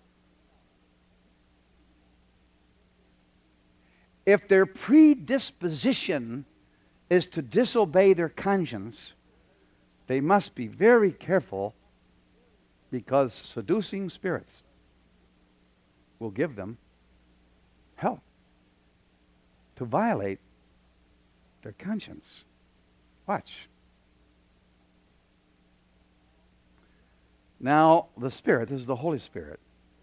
Speaker 2: if their predisposition is to disobey their conscience, they must be very careful, because seducing spirits will give them help to violate their conscience. Watch. Now, the Spirit, this is the Holy Spirit,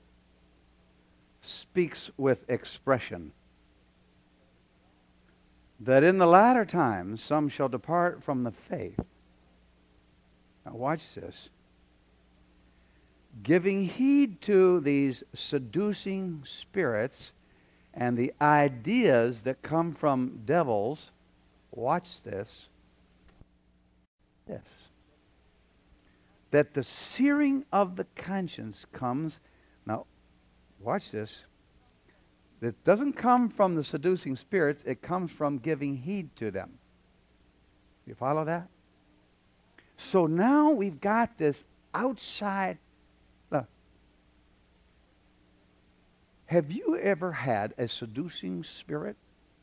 Speaker 2: speaks with expression that in the latter times some shall depart from the faith. Now watch this. Giving heed to these seducing spirits and the ideas that come from devils. Watch this. This. That the searing of the conscience comes. Now, watch this. It doesn't come from the seducing spirits. It comes from giving heed to them. You follow that? So now we've got this outside. Look. Have you ever had a seducing spirit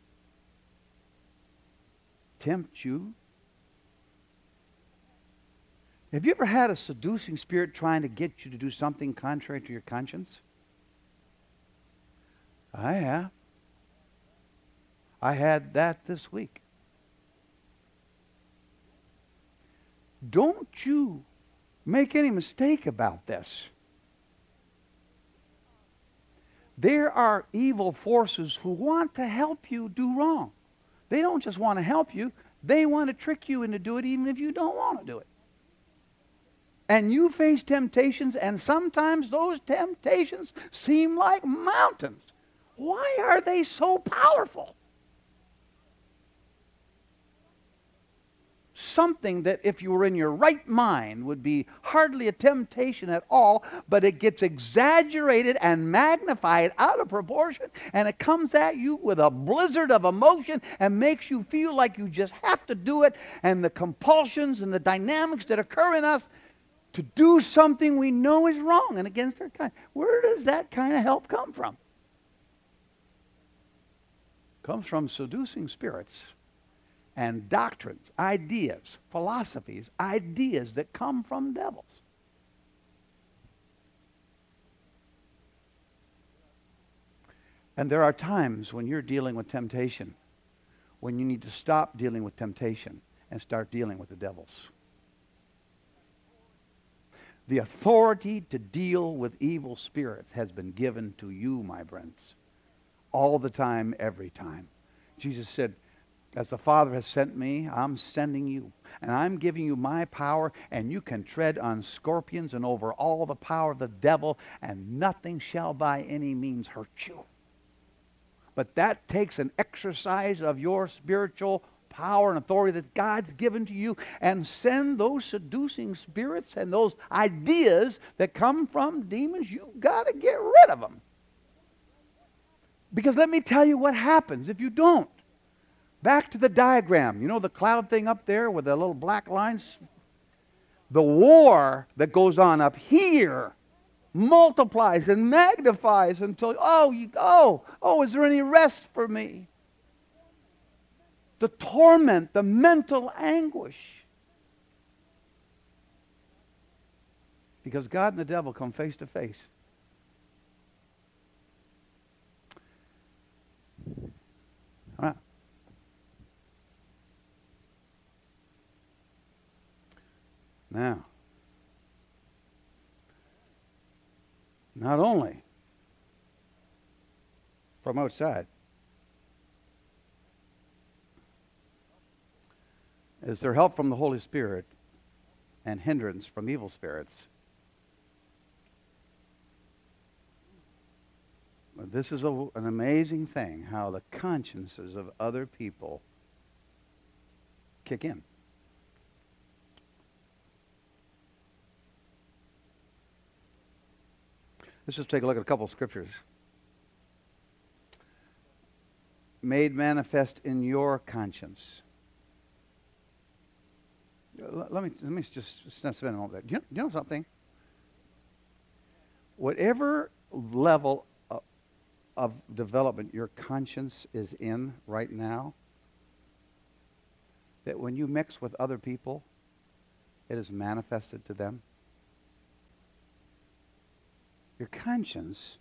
Speaker 2: tempt you? Have you ever had a seducing spirit trying to get you to do something contrary to your conscience? I have. I had that this week. Don't you make any mistake about this. There are evil forces who want to help you do wrong. They don't just want to help you. They want to trick you into doing it even if you don't want to do it. And you face temptations, and sometimes those temptations seem like mountains. Why are they so powerful? Something that if you were in your right mind would be hardly a temptation at all, but it gets exaggerated and magnified out of proportion, and it comes at you with a blizzard of emotion and makes you feel like you just have to do it, and the compulsions and the dynamics that occur in us to do something we know is wrong and against our kind. Where does that kind of help come from? It comes from seducing spirits and doctrines, ideas, philosophies, ideas that come from devils. And there are times when you're dealing with temptation, when you need to stop dealing with temptation and start dealing with the devils. The authority to deal with evil spirits has been given to you, my friends, all the time, every time. Jesus said, as the Father has sent me, I'm sending you. And I'm giving you my power, and you can tread on scorpions and over all the power of the devil, and nothing shall by any means hurt you. But that takes an exercise of your spiritual power and authority that God's given to you, and send those seducing spirits and those ideas that come from demons. You've got to get rid of them. Because let me tell you what happens if you don't. Back to the diagram. You know the cloud thing up there with the little black lines? The war that goes on up here multiplies and magnifies until, oh, you, oh, oh, is there any rest for me? The torment, the mental anguish. Because God and the devil come face to face. All right. Now, not only from outside. Is there help from the Holy Spirit and hindrance from evil spirits? But this is a, an amazing thing, how the consciences of other people kick in. Let's just take a look at a couple of scriptures. Made manifest in your conscience. Let me let me just spend a moment there. Do you, do you know something? Whatever level of, of development your conscience is in right now, that when you mix with other people, it is manifested to them. Your conscience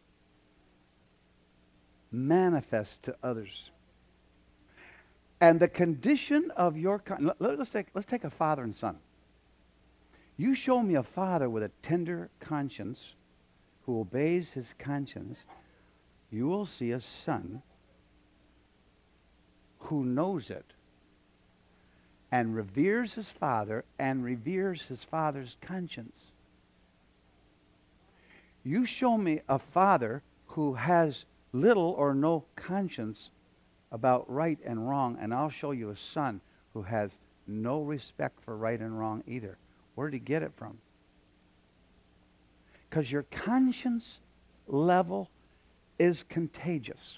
Speaker 2: manifests to others. And the condition of your con- let's take let's take a father and son. You show me a father with a tender conscience who obeys his conscience, you will see a son who knows it and reveres his father and reveres his father's conscience. You show me a father who has little or no conscience about right and wrong, and I'll show you a son who has no respect for right and wrong either. Where did he get it from? Because your conscience level is contagious.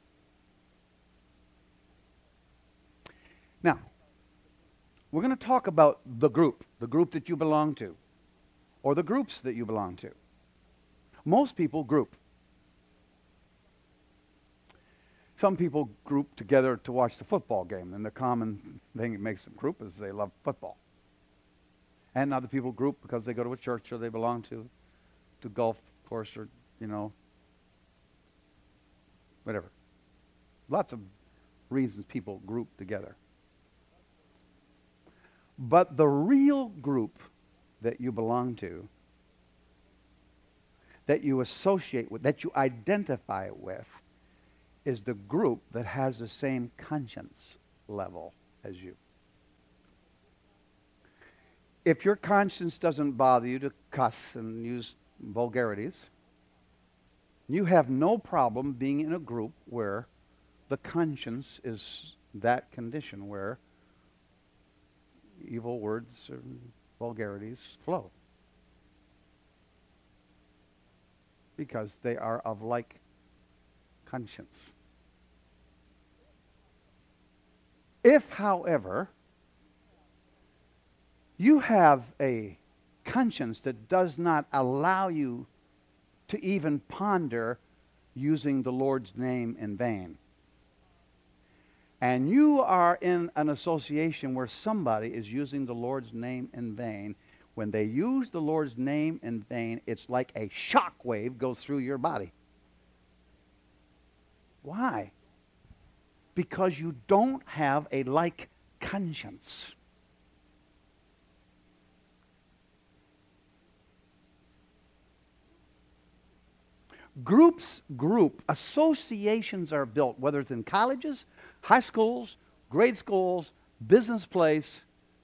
Speaker 2: Now, we're going to talk about the group, the group that you belong to, or the groups that you belong to. Most people group. Some people group together to watch the football game, and the common thing that makes them group is they love football. And other people group because they go to a church or they belong to to golf course or, you know, whatever. Lots of reasons people group together. But the real group that you belong to, that you associate with, that you identify with, is the group that has the same conscience level as you. If your conscience doesn't bother you to cuss and use vulgarities, you have no problem being in a group where the conscience is that condition, where evil words or vulgarities flow. Because they are of like conscience. If, however, you have a conscience that does not allow you to even ponder using the Lord's name in vain, and you are in an association where somebody is using the Lord's name in vain, when they use the Lord's name in vain, it's like a shock wave goes through your body. Why? Because you don't have a like conscience. Groups group, associations are built, whether it's in colleges, high schools, grade schools, business place.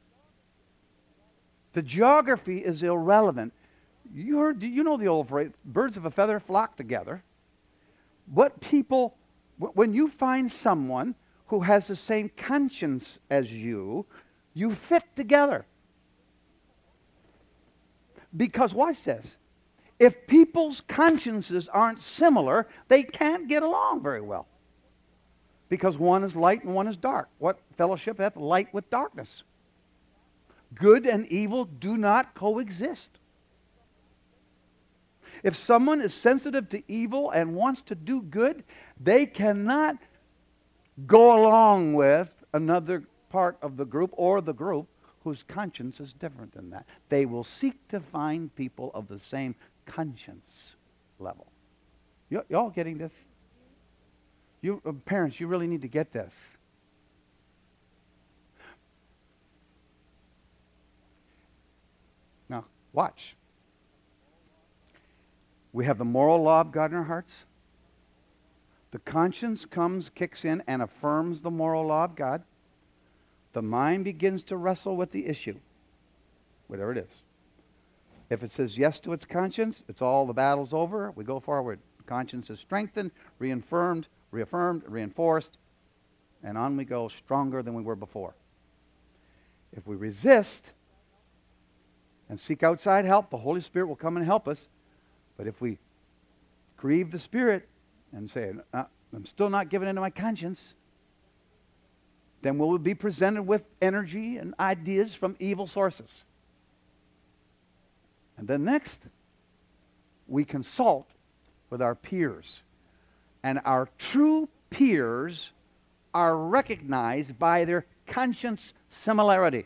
Speaker 2: The geography is irrelevant. You heard, you know the old phrase, birds of a feather flock together. What people, when you find someone who has the same conscience as you, you fit together. Because watch this. If people's consciences aren't similar, they can't get along very well. Because one is light and one is dark. What fellowship hath light with darkness? Good and evil do not coexist. If someone is sensitive to evil and wants to do good, they cannot go along with another part of the group or the group whose conscience is different than that. They will seek to find people of the same conscience level. You, you all getting this? You uh, parents, you really need to get this. Now, watch. We have the moral law of God in our hearts. The conscience comes, kicks in, and affirms the moral law of God. The mind begins to wrestle with the issue, whatever it is. If it says yes to its conscience, it's all, the battle's over, we go forward. Conscience is strengthened, reaffirmed, reaffirmed, reinforced, and on we go, stronger than we were before. If we resist and seek outside help, the Holy Spirit will come and help us. But if we grieve the Spirit and say, uh, I'm still not giving in to my conscience, then we'll be presented with energy and ideas from evil sources. And then next, we consult with our peers. And our true peers are recognized by their conscience similarity.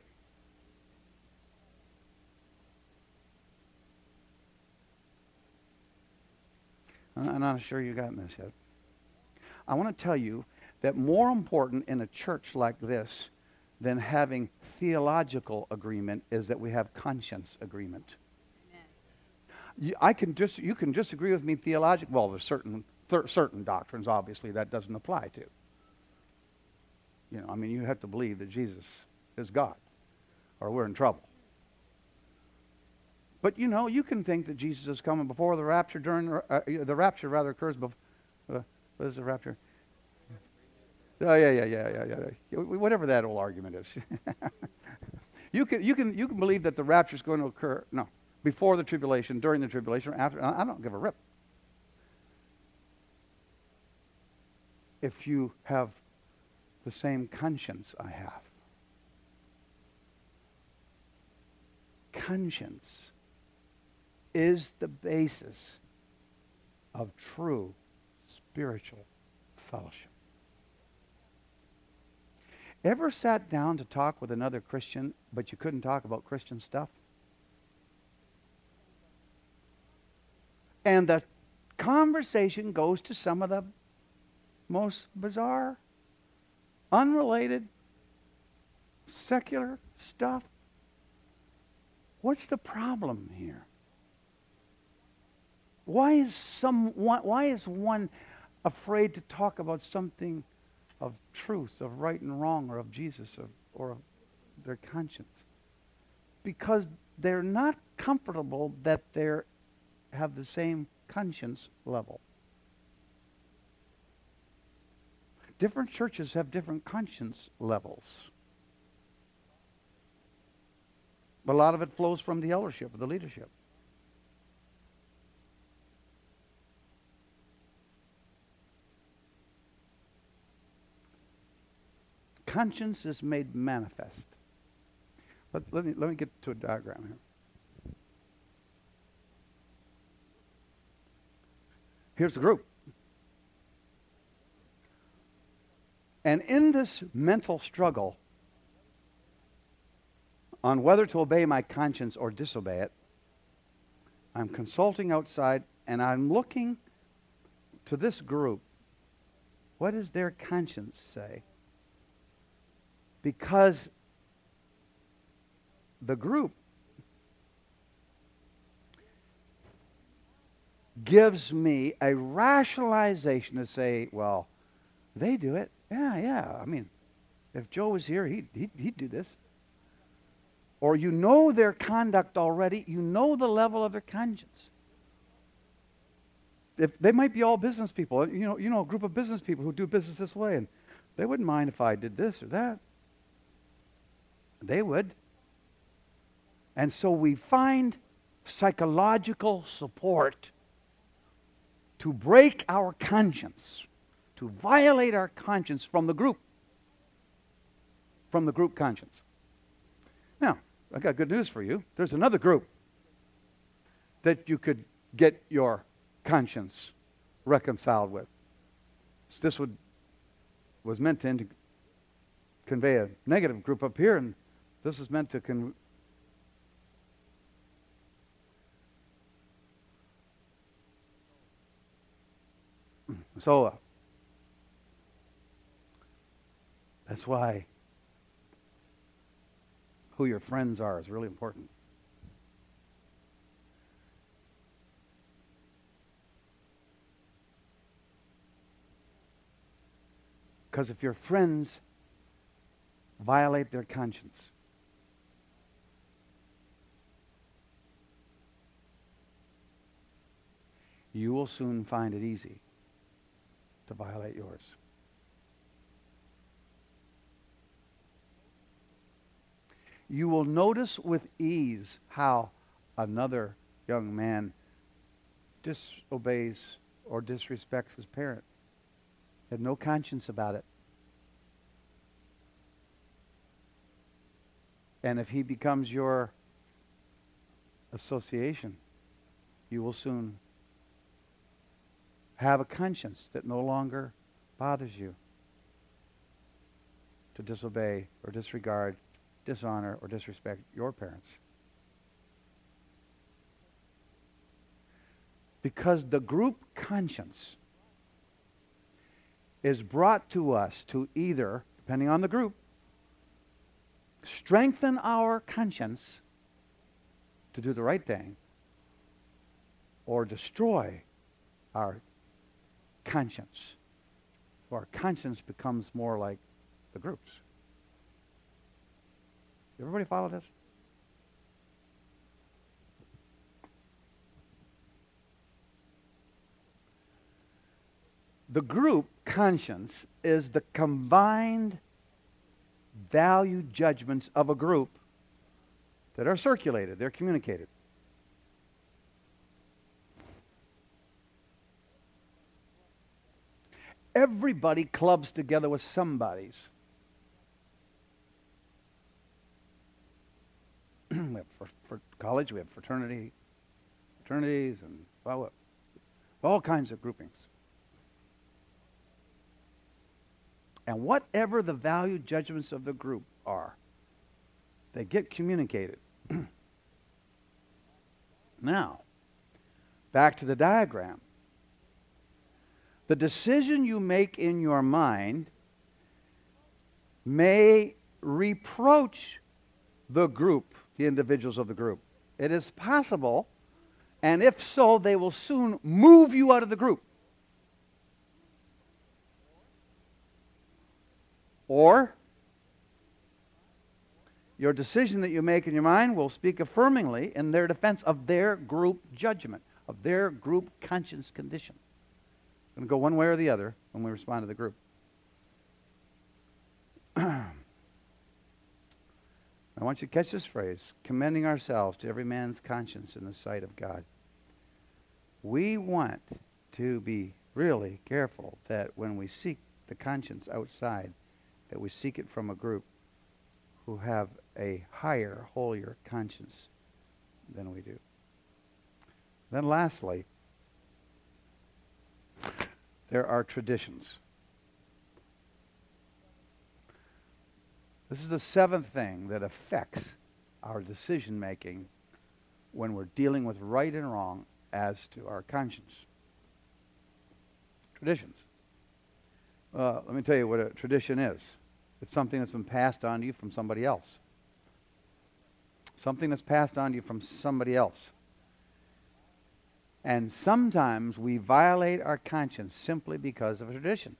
Speaker 2: I'm not sure you got this yet. I want to tell you that more important in a church like this than having theological agreement is that we have conscience agreement. You, I can dis, you can disagree with me theologically. Well, there's certain th- certain doctrines, obviously, that doesn't apply to. You know, I mean, you have to believe that Jesus is God, or we're in trouble. But you know, you can think that Jesus is coming before the rapture. During uh, the rapture, rather occurs before. Uh, what is the rapture? Oh yeah, yeah, yeah, yeah, yeah. Whatever that old argument is. you can you can you can believe that the rapture is going to occur. No. Before the tribulation, during the tribulation, or after. I don't give a rip. If you have the same conscience I have. Conscience is the basis of true spiritual fellowship. Ever sat down to talk with another Christian, but you couldn't talk about Christian stuff? And the conversation goes to some of the most bizarre, unrelated, secular stuff. What's the problem here? Why is some why is one afraid to talk about something of truth, of right and wrong, or of Jesus, or, or of their conscience? Because they're not comfortable that they're have the same conscience level. Different churches have different conscience levels. But a lot of it flows from the eldership, the leadership. Conscience is made manifest. Let, let me let me get to a diagram here. Here's the group. And in this mental struggle on whether to obey my conscience or disobey it, I'm consulting outside and I'm looking to this group. What does their conscience say? Because the group gives me a rationalization to say, well, they do it. Yeah, yeah. I mean, if Joe was here, he'd, he'd, he'd do this. Or you know their conduct already. You know the level of their conscience. If they might be all business people. You know, you know a group of business people who do business this way, and they wouldn't mind if I did this or that. They would. And so we find psychological support to break our conscience, to violate our conscience from the group, from the group conscience. Now, I got good news for you. There's another group that you could get your conscience reconciled with. This would was meant to ind- convey a negative group up here, and this is meant to con- So, uh, that's why who your friends are is really important. Because if your friends violate their conscience, you will soon find it easy to violate yours. You will notice with ease how another young man disobeys or disrespects his parent. He has no conscience about it. And if he becomes your association, you will soon have a conscience that no longer bothers you to disobey or disregard, dishonor, or disrespect your parents. Because the group conscience is brought to us to either, depending on the group, strengthen our conscience to do the right thing, or destroy our conscience. So our conscience becomes more like the groups. Everybody follow this? The group conscience is the combined value judgments of a group that are circulated, they're communicated. Everybody clubs together with somebody's. We have for, for college, we have fraternity, fraternities, and well, all kinds of groupings. And whatever the value judgments of the group are, they get communicated. Now, back to the diagram. The decision you make in your mind may reproach the group, the individuals of the group. It is possible, and if so, they will soon move you out of the group. Or your decision that you make in your mind will speak affirmingly in their defense of their group judgment, of their group conscience condition. It's going to go one way or the other when we respond to the group. I want you to catch this phrase, commending ourselves to every man's conscience in the sight of God. We want to be really careful that when we seek the conscience outside, that we seek it from a group who have a higher, holier conscience than we do. Then lastly, there are traditions. This is the seventh thing that affects our decision making when we're dealing with right and wrong as to our conscience. Traditions. Uh, let me tell you what a tradition is. It's something that's been passed on to you from somebody else. Something that's passed on to you from somebody else. And sometimes we violate our conscience simply because of a tradition.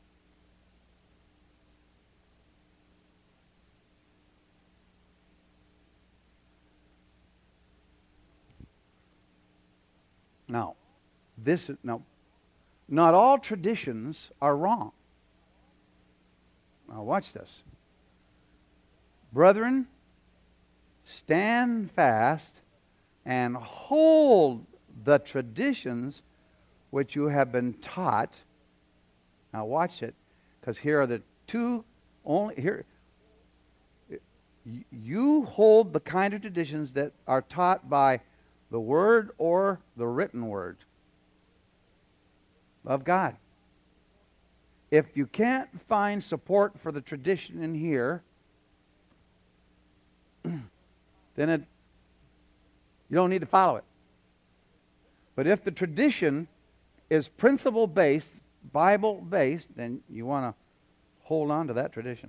Speaker 2: Now, this is, now, not all traditions are wrong. Now watch this. Brethren, stand fast and hold the traditions which you have been taught. Now watch it, because here are the two only here. You hold the kind of traditions that are taught by the Word or the written Word of God. If you can't find support for the tradition in here, then it, you don't need to follow it. But if the tradition is principle-based, Bible-based, then you want to hold on to that tradition.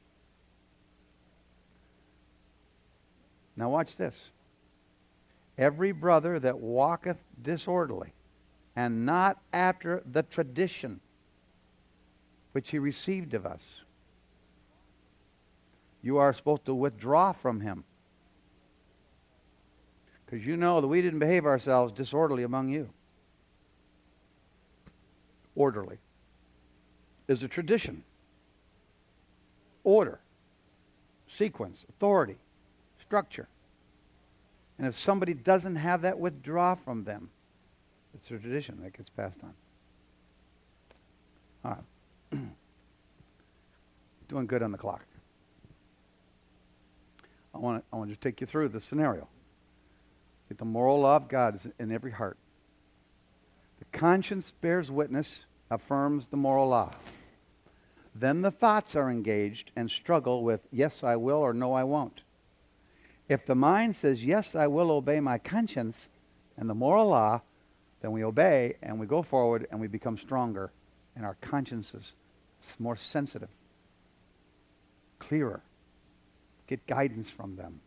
Speaker 2: Now watch this. Every brother that walketh disorderly, and not after the tradition which he received of us. You are supposed to withdraw from him. Because you know that we didn't behave ourselves disorderly among you. Orderly is a tradition, order, sequence, authority, structure. And if somebody doesn't have that, withdraw from them. It's a tradition that gets passed on. All right. Doing good on the clock. I want to I want to just take you through the scenario. Get the moral law of God is in every heart. The conscience bears witness, affirms the moral law. Then the thoughts are engaged and struggle with, yes, I will, or no, I won't. If the mind says, yes, I will obey my conscience and the moral law, then we obey and we go forward and we become stronger, and our consciences more sensitive, clearer, get guidance from them.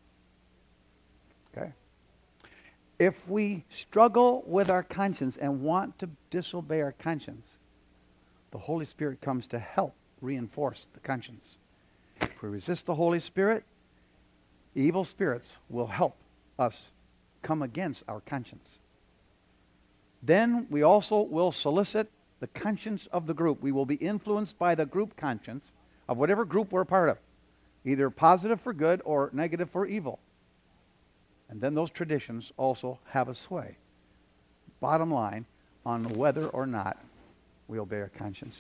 Speaker 2: Okay? If we struggle with our conscience and want to disobey our conscience, the Holy Spirit comes to help reinforce the conscience. If we resist the Holy Spirit, evil spirits will help us come against our conscience. Then we also will solicit the conscience of the group. We will be influenced by the group conscience of whatever group we're part of, either positive for good or negative for evil. And then those traditions also have a sway, bottom line, on whether or not we obey our conscience.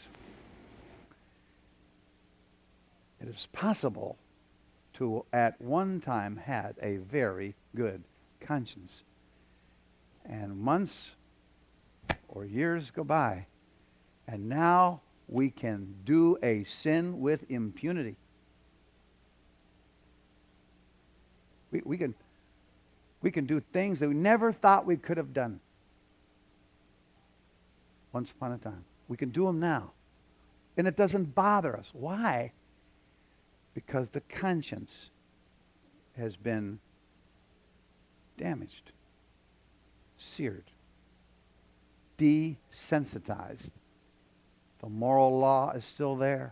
Speaker 2: It is possible to, at one time, had a very good conscience. And months or years go by, and now we can do a sin with impunity. We, we can we can do things that we never thought we could have done once upon a time. We can do them now. And it doesn't bother us. Why? Because the conscience has been damaged, seared, desensitized. The moral law is still there.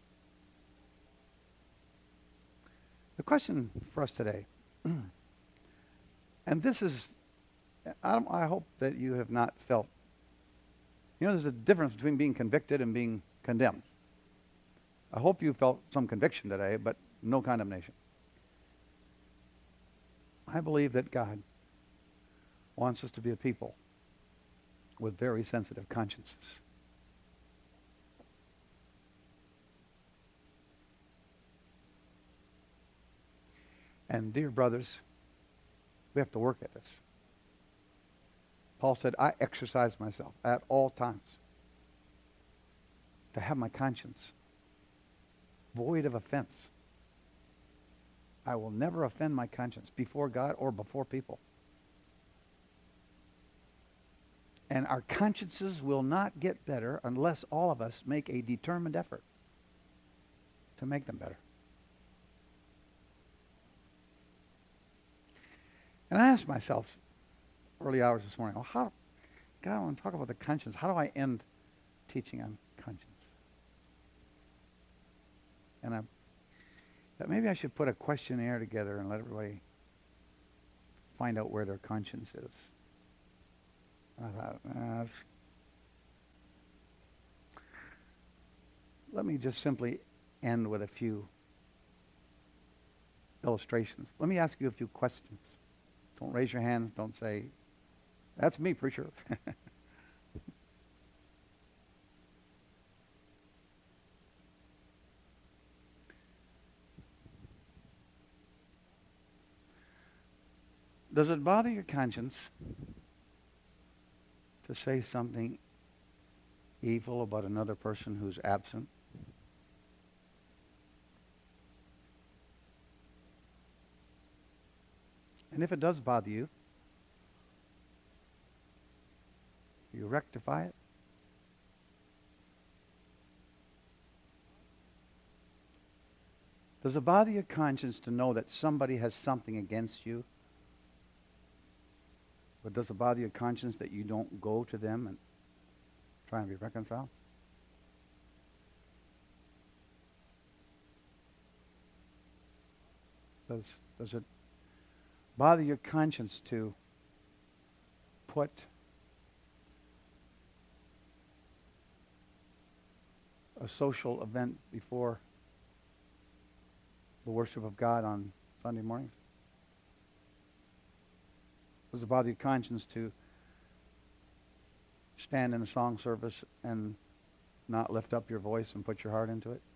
Speaker 2: The question for us today, and this is, I, I hope that you have not felt, you know, there's a difference between being convicted and being condemned. I hope you felt some conviction today, but no condemnation. I believe that God wants us to be a people with very sensitive consciences. And dear brothers, we have to work at this. Paul said, I exercise myself at all times to have my conscience void of offense. I will never offend my conscience before God or before people. And our consciences will not get better unless all of us make a determined effort to make them better. And I asked myself early hours this morning, well, how, God, I want to talk about the conscience. How do I end teaching on conscience? And I thought maybe I should put a questionnaire together and let everybody find out where their conscience is. And I thought, uh, let me just simply end with a few illustrations. Let me ask you a few questions. Don't raise your hands. Don't say, that's me, preacher. Does it bother your conscience to say something evil about another person who's absent? And if it does bother you, you rectify it. Does it bother your conscience to know that somebody has something against you? But does it bother your conscience that you don't go to them and try and be reconciled? Does, does it bother your conscience to put a social event before the worship of God on Sunday mornings? Does it bother your conscience to stand in a song service and not lift up your voice and put your heart into it?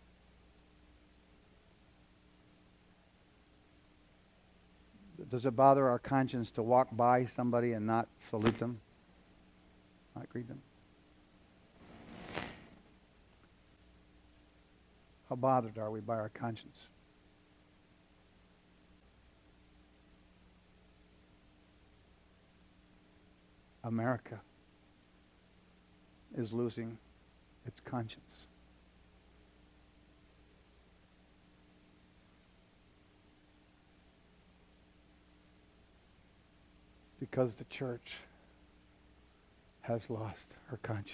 Speaker 2: Does it bother our conscience to walk by somebody and not salute them, not greet them? How bothered are we by our conscience? America is losing its conscience. Because the church has lost her conscience.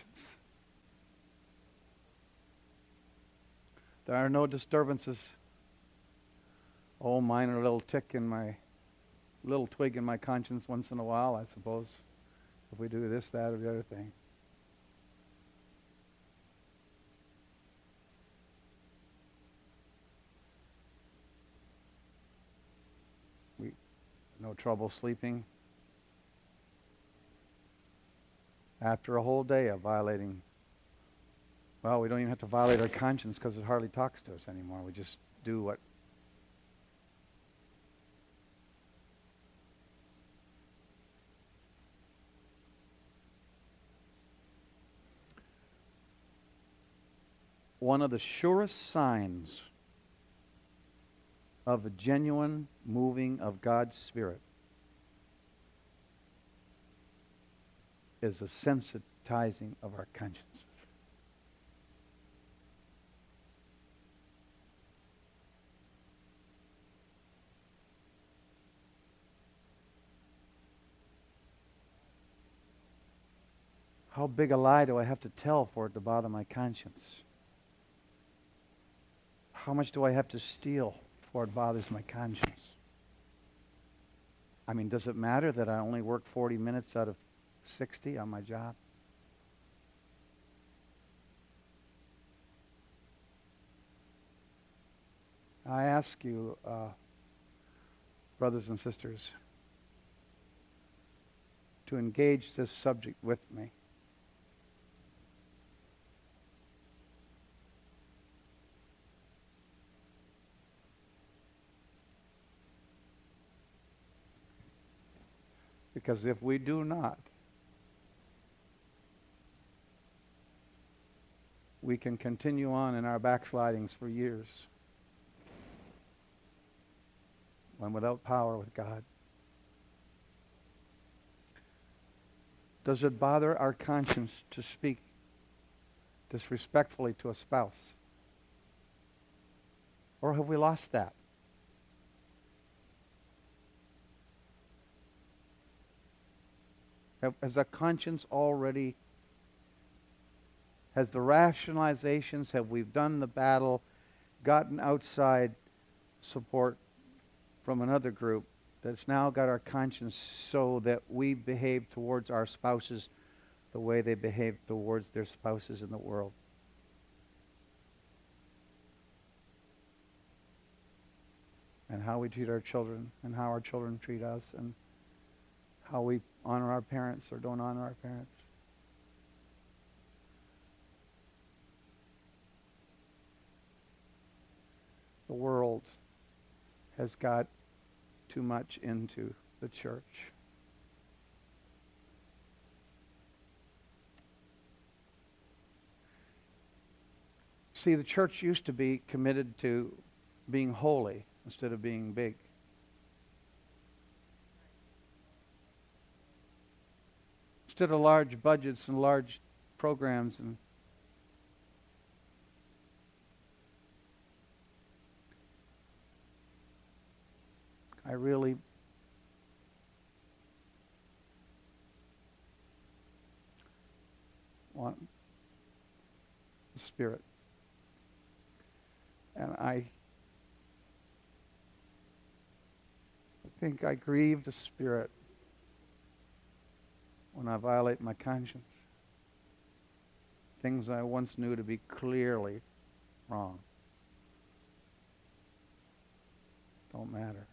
Speaker 2: There are no disturbances. Oh, minor little tick in my, little twig in my conscience once in a while, I suppose. If we do this, that, or the other thing. We no trouble sleeping after a whole day of violating. Well, we don't even have to violate our conscience because it hardly talks to us anymore. We just do what one of the surest signs of a genuine moving of God's Spirit is a sensitizing of our consciences. How big a lie do I have to tell for it to bother my conscience? How much do I have to steal before it bothers my conscience? I mean, does it matter that I only work forty minutes out of sixty on my job? I ask you, uh, brothers and sisters, to engage this subject with me. Because if we do not, we can continue on in our backslidings for years when without power with God. Does it bother our conscience to speak disrespectfully to a spouse? Or have we lost that? Has the conscience already, has the rationalizations, have we done the battle, gotten outside support from another group that's now got our conscience so that we behave towards our spouses the way they behave towards their spouses in the world? And how we treat our children, and how our children treat us, and how we honor our parents or don't honor our parents. The world has got too much into the church. See, the church used to be committed to being holy instead of being big. Instead of large budgets and large programs, and I really want the Spirit. And I think I grieve the Spirit when I violate my conscience. Things I once knew to be clearly wrong don't matter.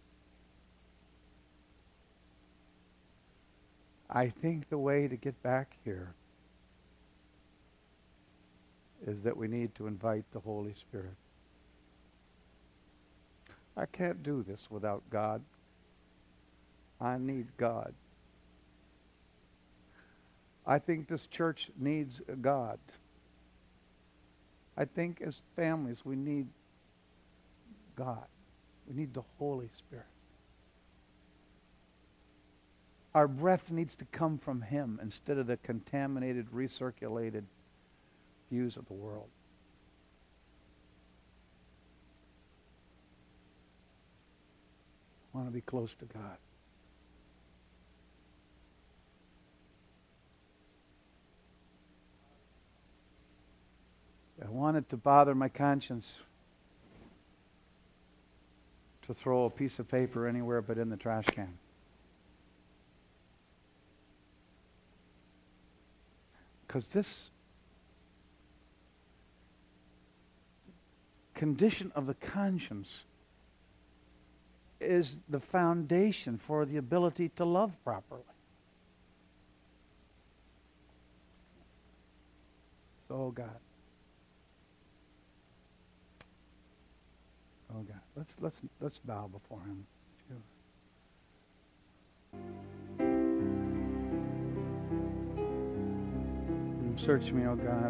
Speaker 2: I think the way to get back here is that we need to invite the Holy Spirit. I can't do this without God. I need God. I think this church needs God. I think as families we need God. We need the Holy Spirit. Our breath needs to come from Him instead of the contaminated, recirculated views of the world. I want to be close to God. I want it to bother my conscience to throw a piece of paper anywhere but in the trash can. Because this condition of the conscience is the foundation for the ability to love properly. So, God. Oh God, let's let's let's bow before Him. Search me, oh God.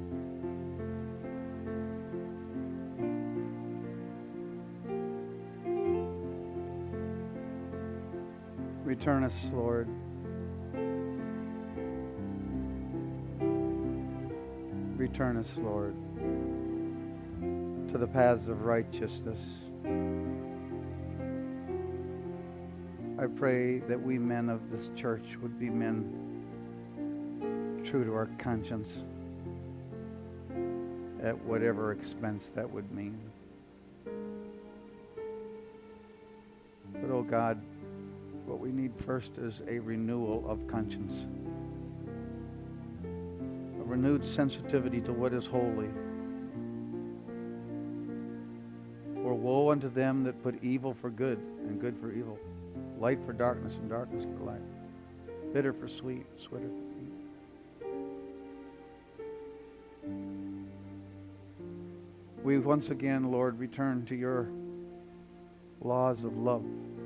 Speaker 2: Return us, Lord. Return us, Lord, to the paths of righteousness. I pray that we men of this church would be men true to our conscience at whatever expense that would mean. But, oh God, what we need first is a renewal of conscience, a renewed sensitivity to what is holy. For woe unto them that put evil for good and good for evil, light for darkness and darkness for light, bitter for sweet, sweeter for sweet. We once again, Lord, return to your laws of love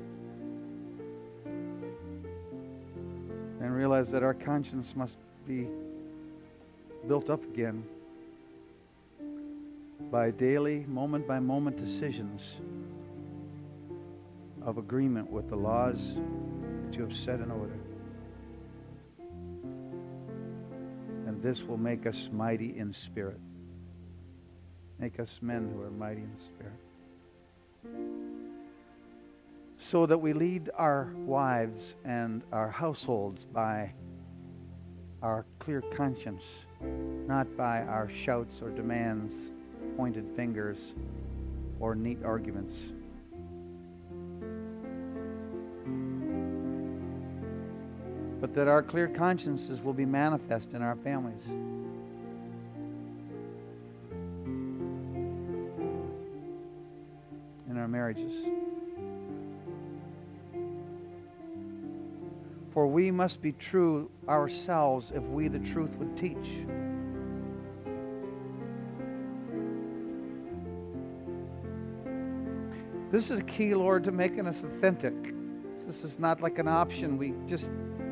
Speaker 2: and realize that our conscience must be built up again by daily, moment-by-moment decisions of agreement with the laws that you have set in order. And this will make us mighty in spirit. Make us men who are mighty in spirit. So that we lead our wives and our households by our clear conscience, not by our shouts or demands, pointed fingers, or neat arguments. But that our clear consciences will be manifest in our families. In our marriages. For we must be true ourselves if we the truth would teach. This is a key, Lord, to making us authentic. This is not like an option. We just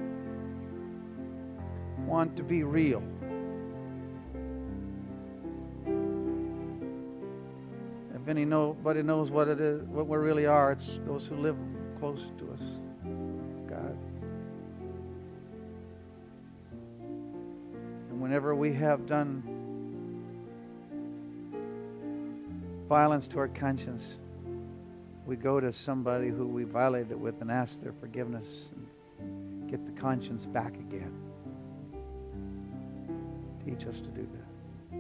Speaker 2: want to be real. If any nobody knows what it is, what we really are, it's those who live close to us, God. And whenever we have done violence to our conscience, we go to somebody who we violated with and ask their forgiveness and get the conscience back again. Teach us to do that.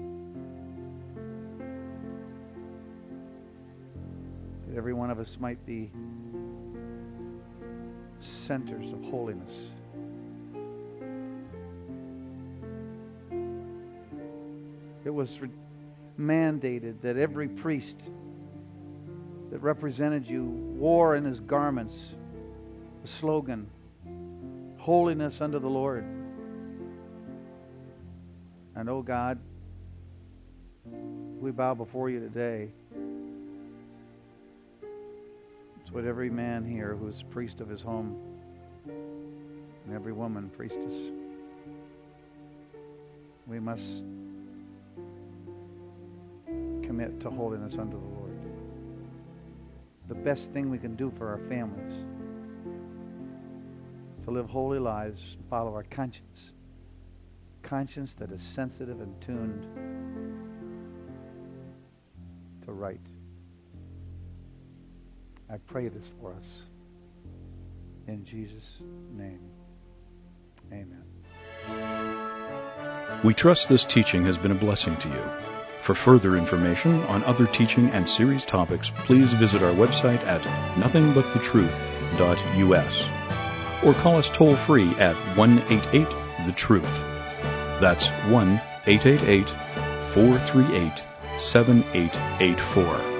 Speaker 2: That every one of us might be centers of holiness. It was re- mandated that every priest that represented you wore in his garments the slogan, holiness unto the Lord. And oh God, we bow before you today. It's what every man here who's priest of his home, and every woman priestess, we must commit to holiness unto the Lord. The best thing we can do for our families is to live holy lives and follow our conscience. Conscience that is sensitive and tuned to right. I pray this for us. In Jesus' name, amen.
Speaker 1: We trust this teaching has been a blessing to you. For further information on other teaching and series topics, please visit our website at nothing but the truth dot U S or call us toll-free at one eight eight the truth. That's one eight eight eight, four three eight, seven eight eight four.